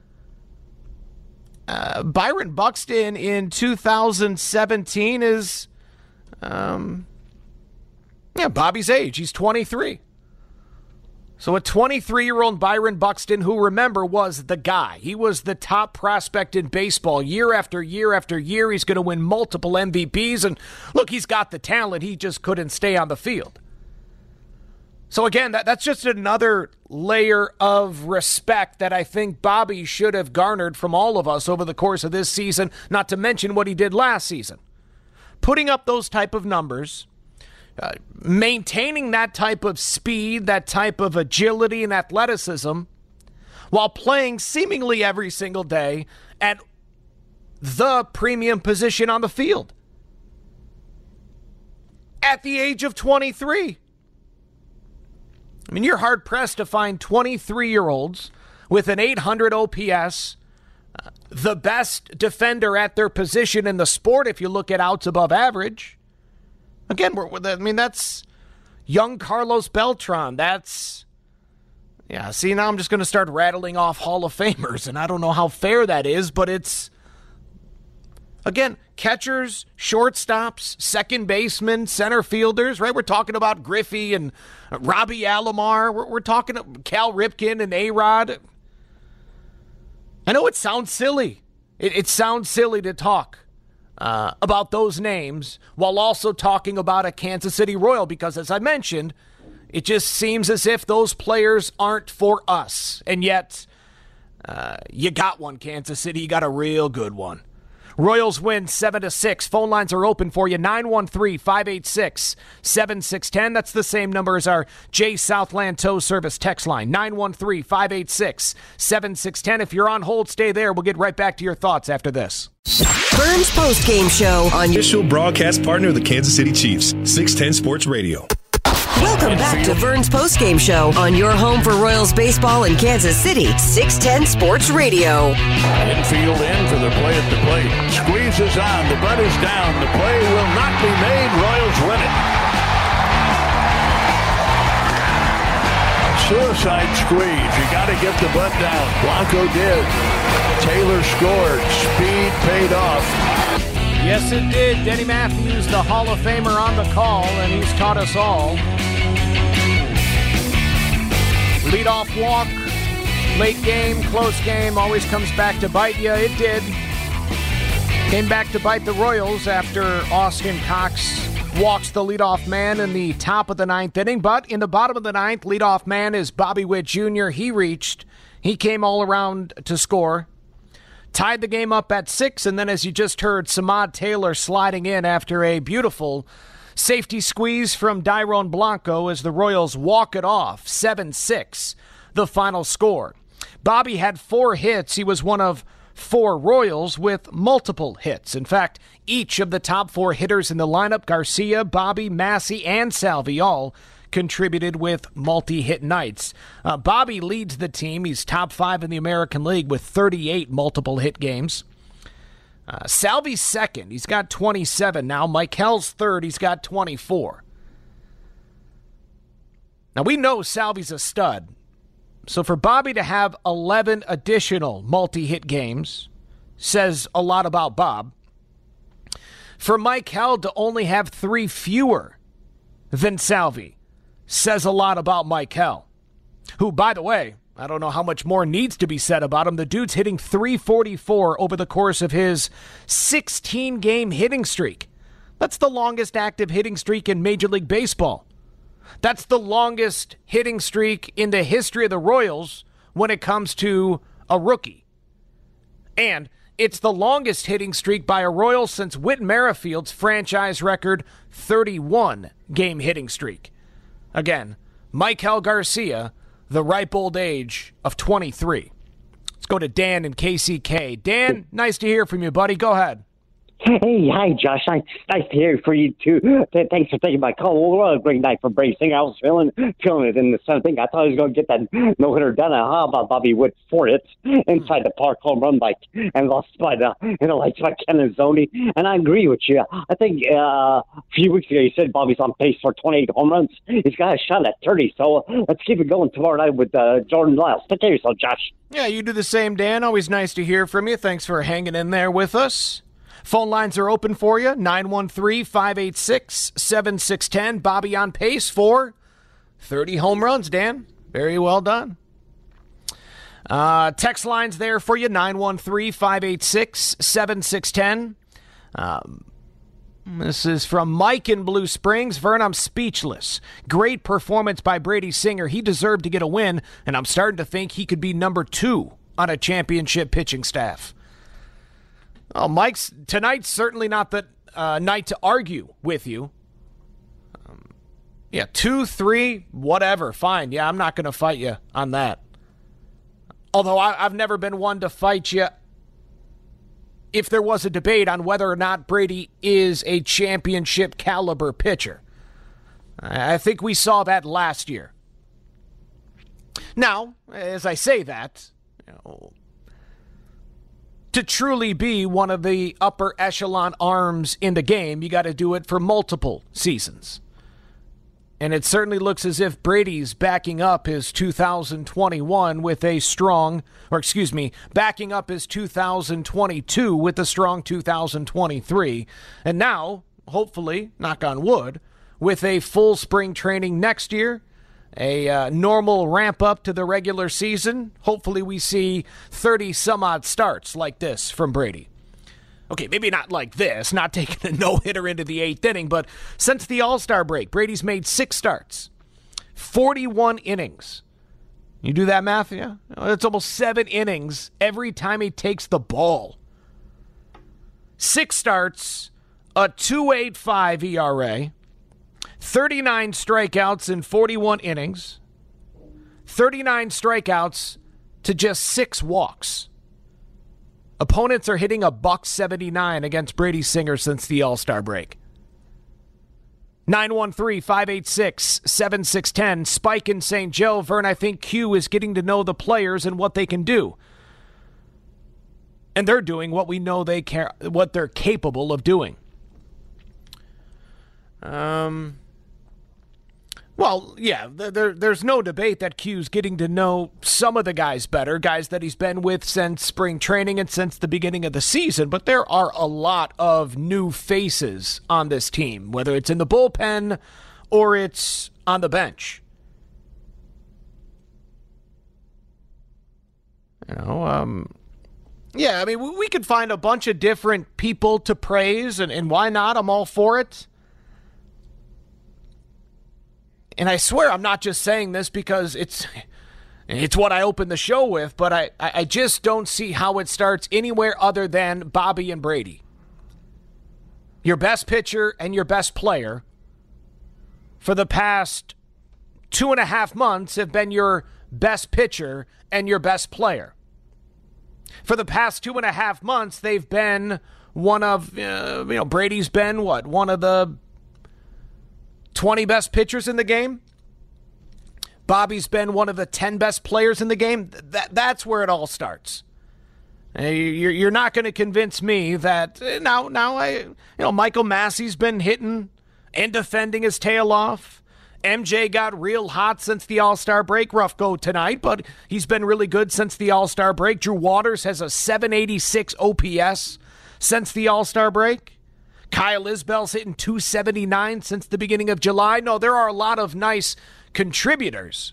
Byron Buxton in 2017 is, Bobby's age. He's 23. So a 23-year-old Byron Buxton, who, remember, was the guy. He was the top prospect in baseball year after year after year. He's going to win multiple MVPs. And look, he's got the talent. He just couldn't stay on the field. So again, that's just another layer of respect that I think Bobby should have garnered from all of us over the course of this season, not to mention what he did last season. Putting up those type of numbers, maintaining that type of speed, that type of agility and athleticism, while playing seemingly every single day at the premium position on the field. At the age of 23. I mean, you're hard-pressed to find 23-year-olds with an 800 OPS, the best defender at their position in the sport if you look at outs above average. Again, that's young Carlos Beltran. See, now I'm just going to start rattling off Hall of Famers, and I don't know how fair that is, but it's, again, catchers, shortstops, second basemen, center fielders, right? We're talking about Griffey and Robbie Alomar. We're talking Cal Ripken and A-Rod. I know it sounds silly. It sounds silly to talk about those names while also talking about a Kansas City Royal because, as I mentioned, it just seems as if those players aren't for us. And yet, you got one, Kansas City. You got a real good one. Royals win 7-6. Phone lines are open for you, 913-586-7610. That's the same number as our J Southland Tow Service text line, 913-586-7610. If you're on hold, stay there. We'll get right back to your thoughts after this. Burns Postgame Show on your official broadcast partner of the Kansas City Chiefs, 610 Sports Radio. Welcome back to Vern's Postgame Show on your home for Royals baseball in Kansas City, 610 Sports Radio. Infield in for the play at the plate. Squeezes on. The butt is down. The play will not be made. Royals win it. Suicide squeeze. You got to get the butt down. Blanco did. Taylor scored. Speed paid off. Yes, it did. Denny Matthews, the Hall of Famer, on the call, and he's taught us all. Leadoff walk, late game, close game, always comes back to bite you. It did. Came back to bite the Royals after Austin Cox walks the leadoff man in the top of the ninth inning. But in the bottom of the ninth, leadoff man is Bobby Witt Jr. He came all around to score. Tied the game up at 6, and then as you just heard, Samad Taylor sliding in after a beautiful safety squeeze from Dairon Blanco as the Royals walk it off, 7-6, the final score. Bobby had 4 hits. He was one of 4 Royals with multiple hits. In fact, each of the top 4 hitters in the lineup, Garcia, Bobby, Massey, and Salvi, all contributed with multi-hit nights. Bobby leads the team. He's top 5 in the American League with 38 multiple hit games. Salvi's second. He's got 27 now. Mikel's third. He's got 24. Now, we know Salvi's a stud. So for Bobby to have 11 additional multi-hit games says a lot about Bob. For Mikel to only have 3 fewer than Salvi says a lot about Mikel, who, by the way, I don't know how much more needs to be said about him. The dude's hitting .344 over the course of his 16-game hitting streak. That's the longest active hitting streak in Major League Baseball. That's the longest hitting streak in the history of the Royals when it comes to a rookie. And it's the longest hitting streak by a Royal since Whit Merrifield's franchise record 31-game hitting streak. Again, Mikel Garcia, the ripe old age of 23. Let's go to Dan in KCK. Dan, nice to hear from you, buddy. Go ahead. Hey, hi, Josh. Nice to hear from you, too. Thanks for taking my call. Well, a great night for Brady Singer. I was feeling it in the seventh inning. I thought he was going to get that no-hitter done. How about Bobby Witt? 4 hits inside the park, home run and lost by Ken Zoni. And I agree with you. I think a few weeks ago you said Bobby's on pace for 28 home runs. He's got a shot at 30, so let's keep it going tomorrow night with Jordan Lyles. Take care of yourself, Josh. Yeah, you do the same, Dan. Always nice to hear from you. Thanks for hanging in there with us. Phone lines are open for you, 913-586-7610. Bobby on pace for 30 home runs, Dan. Very well done. Text lines there for you, 913-586-7610. This is from Mike in Blue Springs. Vern, I'm speechless. Great performance by Brady Singer. He deserved to get a win, and I'm starting to think he could be number 2 on a championship pitching staff. Oh, Mike's tonight's certainly not the night to argue with you. 2, 3, whatever, fine. Yeah, I'm not going to fight you on that. Although I've never been one to fight you if there was a debate on whether or not Brady is a championship caliber pitcher. I think we saw that last year. Now, as I say that, to truly be one of the upper echelon arms in the game, you got to do it for multiple seasons. And it certainly looks as if Brady's backing up his 2021 with a strong, backing up his 2022 with a strong 2023. And now, hopefully, knock on wood, with a full spring training next year, a normal ramp up to the regular season, hopefully we see 30-some-odd starts like this from Brady. Okay, maybe not like this, not taking a no-hitter into the 8th inning, but since the All-Star break, Brady's made 6 starts, 41 innings. You do that math, yeah? That's almost 7 innings every time he takes the ball. 6 starts, a 2.85 ERA, 39 strikeouts in 41 innings, 39 strikeouts to just 6 walks. Opponents are hitting a $179 against Brady Singer since the All-Star break. 913-586-7610. Spike in St. Joe. Vern, I think Q is getting to know the players and what they can do. And they're doing what we know what they're capable of doing. Well, yeah, there's no debate that Q's getting to know some of the guys better, guys that he's been with since spring training and since the beginning of the season, but there are a lot of new faces on this team, whether it's in the bullpen or it's on the bench. Yeah, I mean, we could find a bunch of different people to praise, and why not? I'm all for it. And I swear I'm not just saying this because it's what I opened the show with, but I just don't see how it starts anywhere other than Bobby and Brady. Your best pitcher and your best player for the past 2.5 months have been your best pitcher and your best player. For the past 2.5 months, they've been one of, Brady's been one of the 20 best pitchers in the game. Bobby's been one of the 10 best players in the game. That's where it all starts. You're not going to convince me that Michael Massey's been hitting and defending his tail off. MJ got real hot since the All-Star break. Rough go tonight, but he's been really good since the All-Star break. Drew Waters has a 786 OPS since the All-Star break. Kyle Isbell's hitting 279 since the beginning of July. No, there are a lot of nice contributors.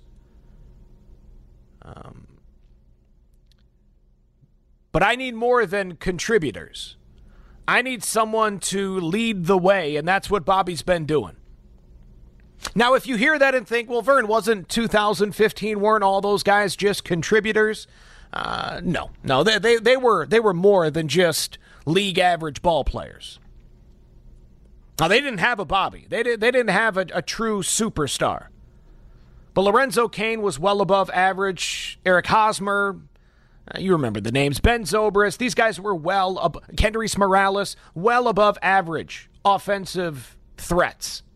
But I need more than contributors. I need someone to lead the way, and that's what Bobby's been doing. Now, if you hear that and think, well, Vern, wasn't 2015, weren't all those guys just contributors? No, they were more than just league average ball players. Now, they didn't have a Bobby. They didn't have a true superstar. But Lorenzo Cain was well above average. Eric Hosmer, you remember the names. Ben Zobrist, these guys were Kendrys Morales, well above average offensive threats.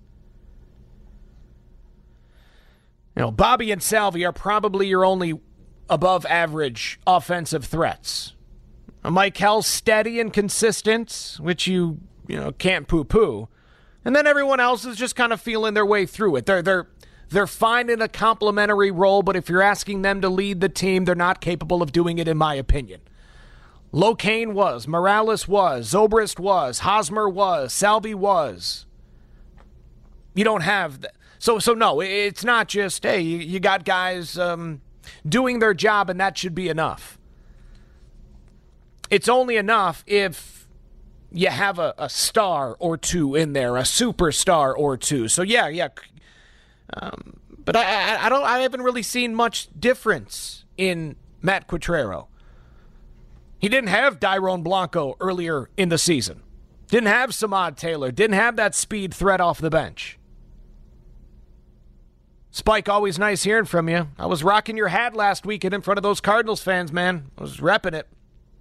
Bobby and Salvi are probably your only above average offensive threats. Mikel's steady and consistent, which you can't poo-poo. And then everyone else is just kind of feeling their way through it. They're fine in a complimentary role, but if you're asking them to lead the team, they're not capable of doing it, in my opinion. Locaine was, Morales was, Zobrist was, Hosmer was, Salvi was. You don't have So no, it's not just, hey, you got guys doing their job and that should be enough. It's only enough if you have a star or two in there, a superstar or two. So yeah. But I haven't really seen much difference in Matt Quatraro. He didn't have Dairon Blanco earlier in the season. Didn't have Samad Taylor. Didn't have that speed threat off the bench. Spike, always nice hearing from you. I was rocking your hat last weekend in front of those Cardinals fans, man. I was repping it.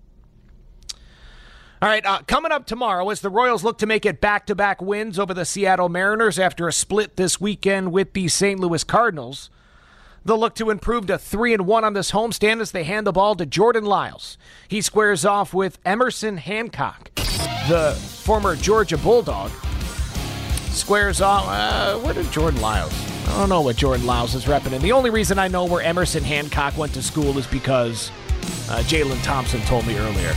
All right, coming up tomorrow as the Royals look to make it back-to-back wins over the Seattle Mariners after a split this weekend with the St. Louis Cardinals. They'll look to improve to 3-1 on this homestand as they hand the ball to Jordan Lyles. He squares off with Emerson Hancock, the former Georgia Bulldog. Squares off, where did Jordan Lyles? I don't know what Jordan Lyles is repping. And the only reason I know where Emerson Hancock went to school is because Jalen Thompson told me earlier.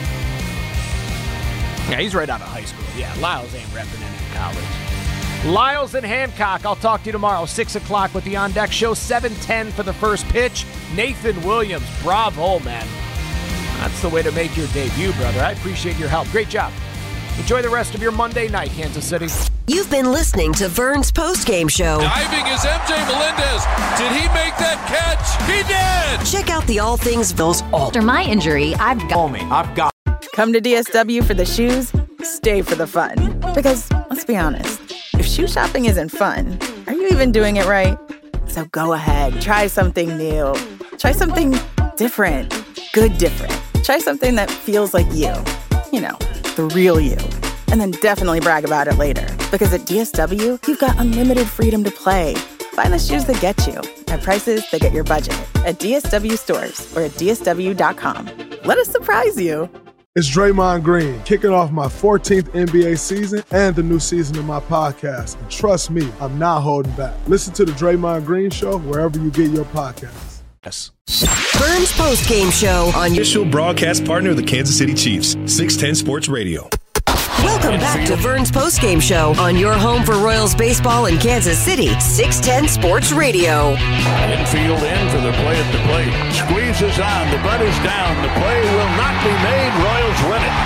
Yeah, he's right out of high school. Yeah, Lyles ain't repping any college. Lyles and Hancock, I'll talk to you tomorrow, 6 o'clock with the On Deck Show, 7:10 for the first pitch. Nathan Williams, bravo, man. That's the way to make your debut, brother. I appreciate your help. Great job. Enjoy the rest of your Monday night, Kansas City. You've been listening to Vern's postgame show. Diving is MJ Melendez. Did he make that catch? He did! Check out the All Things Bills. After my injury, I've got... Come to DSW for the shoes, stay for the fun. Because, let's be honest, if shoe shopping isn't fun, are you even doing it right? So go ahead, try something new. Try something different. Good different. Try something that feels like you. You know, the real you. And then definitely brag about it later. Because at DSW, you've got unlimited freedom to play. Find the shoes that get you at prices that get your budget at DSW stores or at DSW.com. Let us surprise you. It's Draymond Green, kicking off my 14th NBA season and the new season of my podcast. And trust me, I'm not holding back. Listen to the Draymond Green Show wherever you get your podcasts. Yes. Vern's postgame show on your official broadcast partner of the Kansas City Chiefs, 610 Sports Radio. Welcome back to Vern's postgame show on your home for Royals baseball in Kansas City, 610 Sports Radio. Infield in for the play at the plate. Squeezes on. The butt is down. The play will not be made. Royals win it.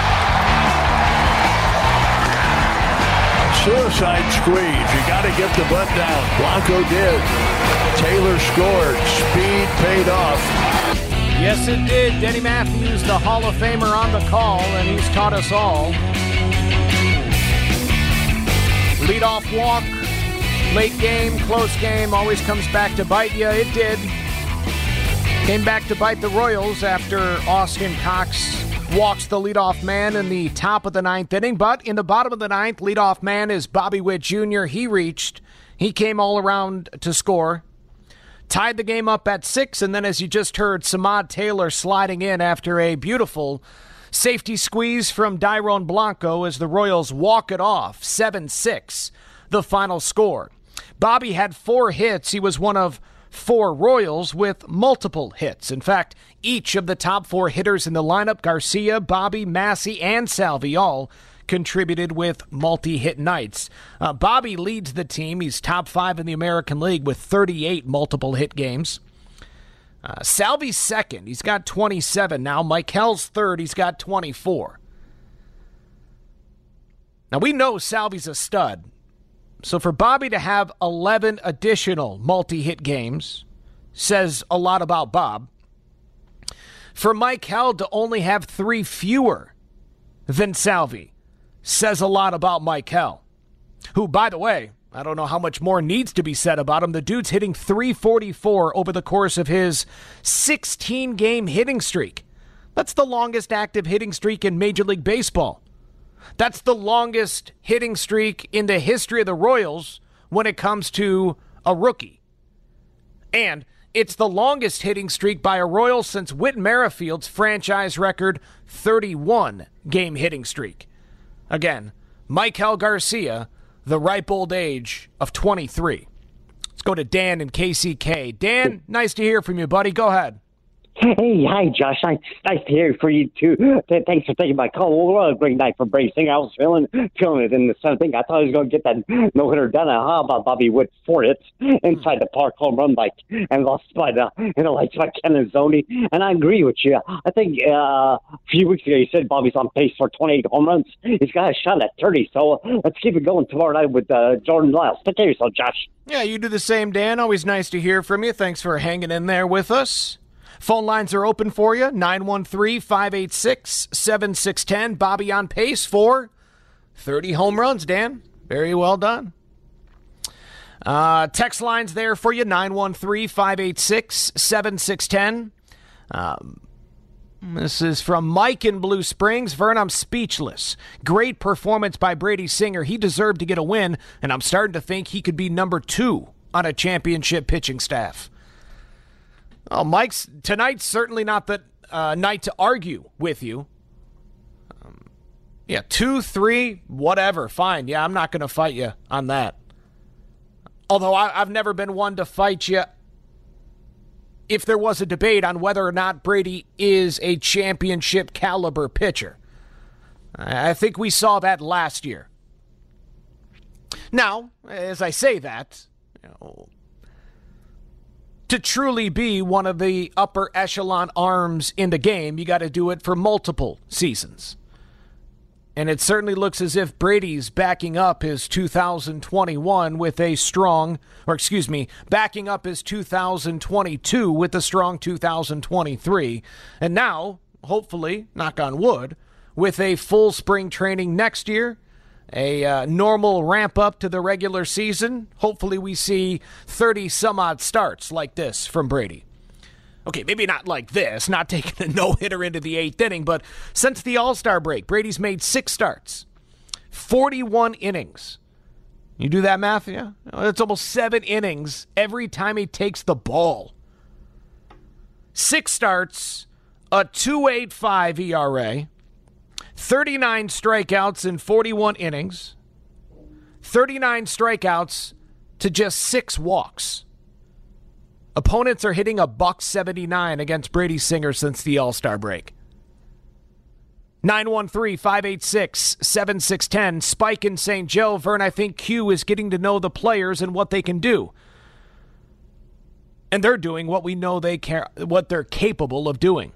Suicide squeeze. You got to get the butt down. Blanco did. Taylor scored. Speed paid off. Yes, it did. Denny Matthews, the Hall of Famer, on the call, and he's taught us all. Leadoff walk, late game, close game, always comes back to bite you. It did. Came back to bite the Royals after Austin Cox walks the leadoff man in the top of the ninth inning. But in the bottom of the ninth, leadoff man is Bobby Witt Jr. He came all around to score. Tied the game up at 6, and then as you just heard, Samad Taylor sliding in after a beautiful safety squeeze from Dairon Blanco as the Royals walk it off, 7-6, the final score. Bobby had 4 hits. He was one of 4 Royals with multiple hits. In fact, each of the top 4 hitters in the lineup, Garcia, Bobby, Massey, and Salvi, all contributed with multi-hit nights. Bobby leads the team. He's top 5 in the American League with 38 multiple-hit games. Salvi's second. He's got 27 now. Mikel's third. He's got 24. Now, we know Salvi's a stud. So for Bobby to have 11 additional multi-hit games says a lot about Bob. For Mikel to only have 3 fewer than Salvi says a lot about Mikel, who, by the way, I don't know how much more needs to be said about him. The dude's hitting .344 over the course of his 16-game hitting streak. That's the longest active hitting streak in Major League Baseball. That's the longest hitting streak in the history of the Royals when it comes to a rookie. And it's the longest hitting streak by a Royal since Whit Merrifield's franchise record 31-game hitting streak. Again, Mikel Garcia, the ripe old age of 23. Let's go to Dan in KCK. Dan, nice to hear from you, buddy. Go ahead. Hey, hi, Josh. Nice to hear for you, too. Thanks for taking my call. Well, a great night for Brady Singer. I was feeling it in the seventh inning. I thought he was going to get that no-hitter done. How about Bobby Witt 4 hits inside the park, home run and lost by Ken Zoni. And I agree with you. I think a few weeks ago you said Bobby's on pace for 28 home runs. He's got a shot at 30, so let's keep it going tomorrow night with Jordan Lyles. Take care of yourself, Josh. Yeah, you do the same, Dan. Always nice to hear from you. Thanks for hanging in there with us. Phone lines are open for you, 913-586-7610. Bobby on pace for 30 home runs, Dan. Very well done. Text lines there for you, 913-586-7610. This is from Mike in Blue Springs. Vern, I'm speechless. Great performance by Brady Singer. He deserved to get a win, and I'm starting to think he could be number 2 on a championship pitching staff. Oh, Mike's tonight's certainly not the night to argue with you. 2, 3, whatever, fine. Yeah, I'm not going to fight you on that. Although I've never been one to fight you if there was a debate on whether or not Brady is a championship caliber pitcher. I think we saw that last year. Now, as I say that, to truly be one of the upper echelon arms in the game, you got to do it for multiple seasons. And it certainly looks as if Brady's backing up his 2021 with a strong, backing up his 2022 with a strong 2023. And now, hopefully, knock on wood, with a full spring training next year, a normal ramp up to the regular season, hopefully we see 30-some-odd starts like this from Brady. Okay, maybe not like this, not taking a no-hitter into the 8th inning, but since the All-Star break, Brady's made 6 starts, 41 innings. You do that math, yeah? That's almost 7 innings every time he takes the ball. 6 starts, a 2.85 ERA, 39 strikeouts in 41 innings, 39 strikeouts to just 6 walks. Opponents are hitting a $179 against Brady Singer since the All-Star break. 913-586-7610. Spike in St. Joe. Vern, I think Q is getting to know the players and what they can do. And they're doing what we know what they're capable of doing.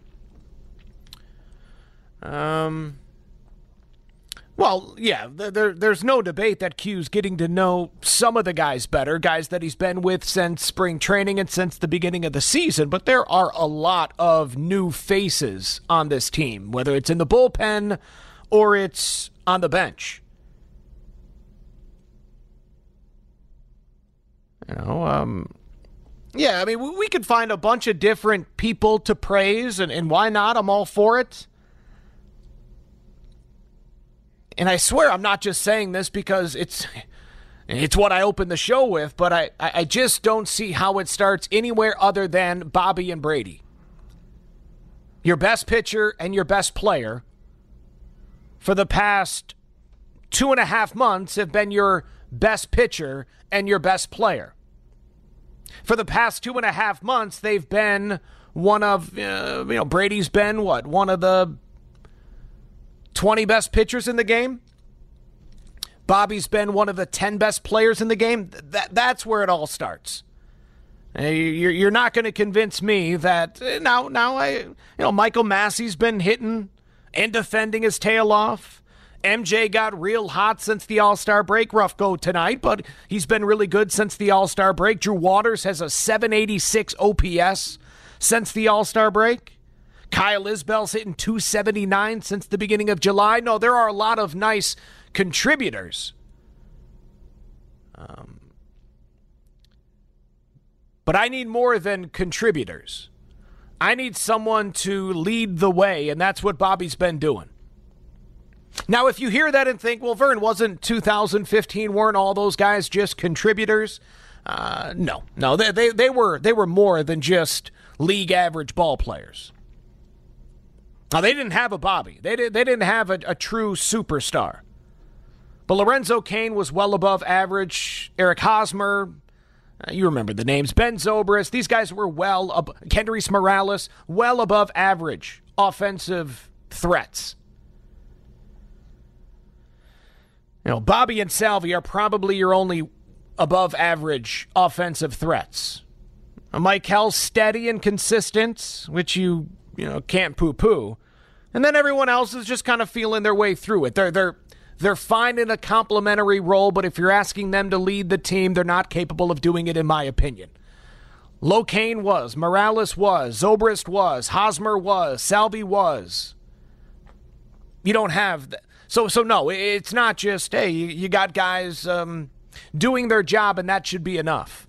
Well, yeah, there's no debate that Q's getting to know some of the guys better, guys that he's been with since spring training and since the beginning of the season, but there are a lot of new faces on this team, whether it's in the bullpen or it's on the bench. Yeah, I mean, we could find a bunch of different people to praise, and why not? I'm all for it. And I swear I'm not just saying this because it's what I opened the show with, but I just don't see how it starts anywhere other than Bobby and Brady. Your best pitcher and your best player for the past 2.5 months have been your best pitcher and your best player. For the past 2.5 months, they've been one of, Brady's been what? One of the 20 best pitchers in the game. Bobby's been one of the 10 best players in the game. That's where it all starts. You're not going to convince me that Michael Massey's been hitting and defending his tail off. MJ got real hot since the All-Star break. Rough go tonight, but he's been really good since the All-Star break. Drew Waters has a 786 OPS since the All-Star break. Kyle Isbell's hitting 279 since the beginning of July. No, there are a lot of nice contributors. But I need more than contributors. I need someone to lead the way, and that's what Bobby's been doing. Now, if you hear that and think, well, Vern, wasn't 2015, weren't all those guys just contributors? No, they were more than just league average ball players. Now, they didn't have a Bobby. They didn't have a true superstar. But Lorenzo Cain was well above average. Eric Hosmer, You remember the names. Ben Zobrist. These guys were Kendrys Morales, well above average offensive threats. Bobby and Salvi are probably your only above average offensive threats. Mikel's steady and consistent, which you can't poo-poo. And then everyone else is just kind of feeling their way through it. They're fine in a complimentary role, but if you're asking them to lead the team, they're not capable of doing it, in my opinion. Locane was, Morales was, Zobrist was, Hosmer was, Salvi was. You don't have that. So no, it's not just, hey, you got guys doing their job and that should be enough.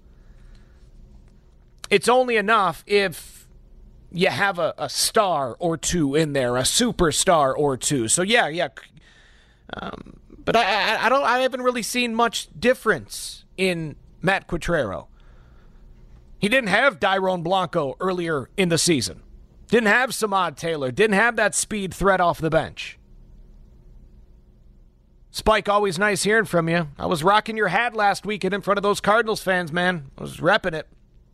It's only enough if you have a star or two in there, a superstar or two. So yeah. But I haven't really seen much difference in Matt Quatraro. He didn't have Dyrone Blanco earlier in the season. Didn't have Samad Taylor. Didn't have that speed threat off the bench. Spike, always nice hearing from you. I was rocking your hat last weekend in front of those Cardinals fans, man. I was repping it.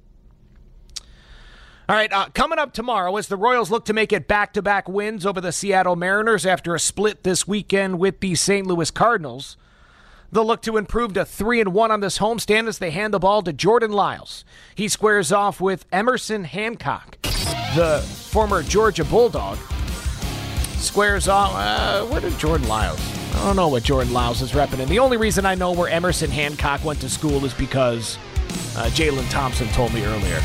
All right, coming up tomorrow as the Royals look to make it back-to-back wins over the Seattle Mariners after a split this weekend with the St. Louis Cardinals. They'll look to improve to 3-1 on this homestand as they hand the ball to Jordan Lyles. He squares off with Emerson Hancock, the former Georgia Bulldog. Squares off, where did Jordan Lyles? I don't know what Jordan Lyles is repping. And the only reason I know where Emerson Hancock went to school is because Jalen Thompson told me earlier.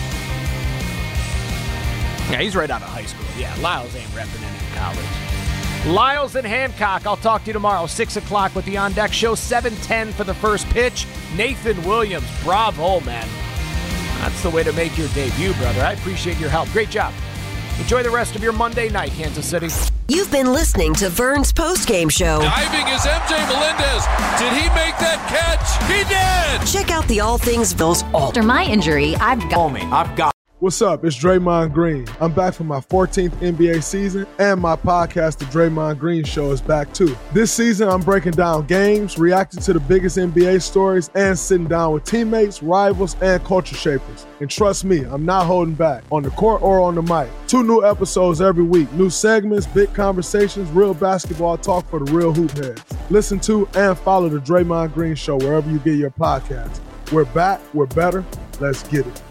Yeah, he's right out of high school. Yeah, Lyles ain't repping any college. Lyles and Hancock, I'll talk to you tomorrow, 6 o'clock with the On Deck Show, 7:10 for the first pitch. Nathan Williams, bravo, man. That's the way to make your debut, brother. I appreciate your help. Great job. Enjoy the rest of your Monday night, Kansas City. You've been listening to Vern's postgame show. Diving is MJ Melendez. Did he make that catch? He did! Check out the All Things Bills. After my injury, I've got... What's up? It's Draymond Green. I'm back for my 14th NBA season, and my podcast, The Draymond Green Show, is back too. This season, I'm breaking down games, reacting to the biggest NBA stories, and sitting down with teammates, rivals, and culture shapers. And trust me, I'm not holding back, on the court or on the mic. 2 new episodes every week, new segments, big conversations, real basketball talk for the real hoop heads. Listen to and follow The Draymond Green Show wherever you get your podcasts. We're back, we're better, let's get it.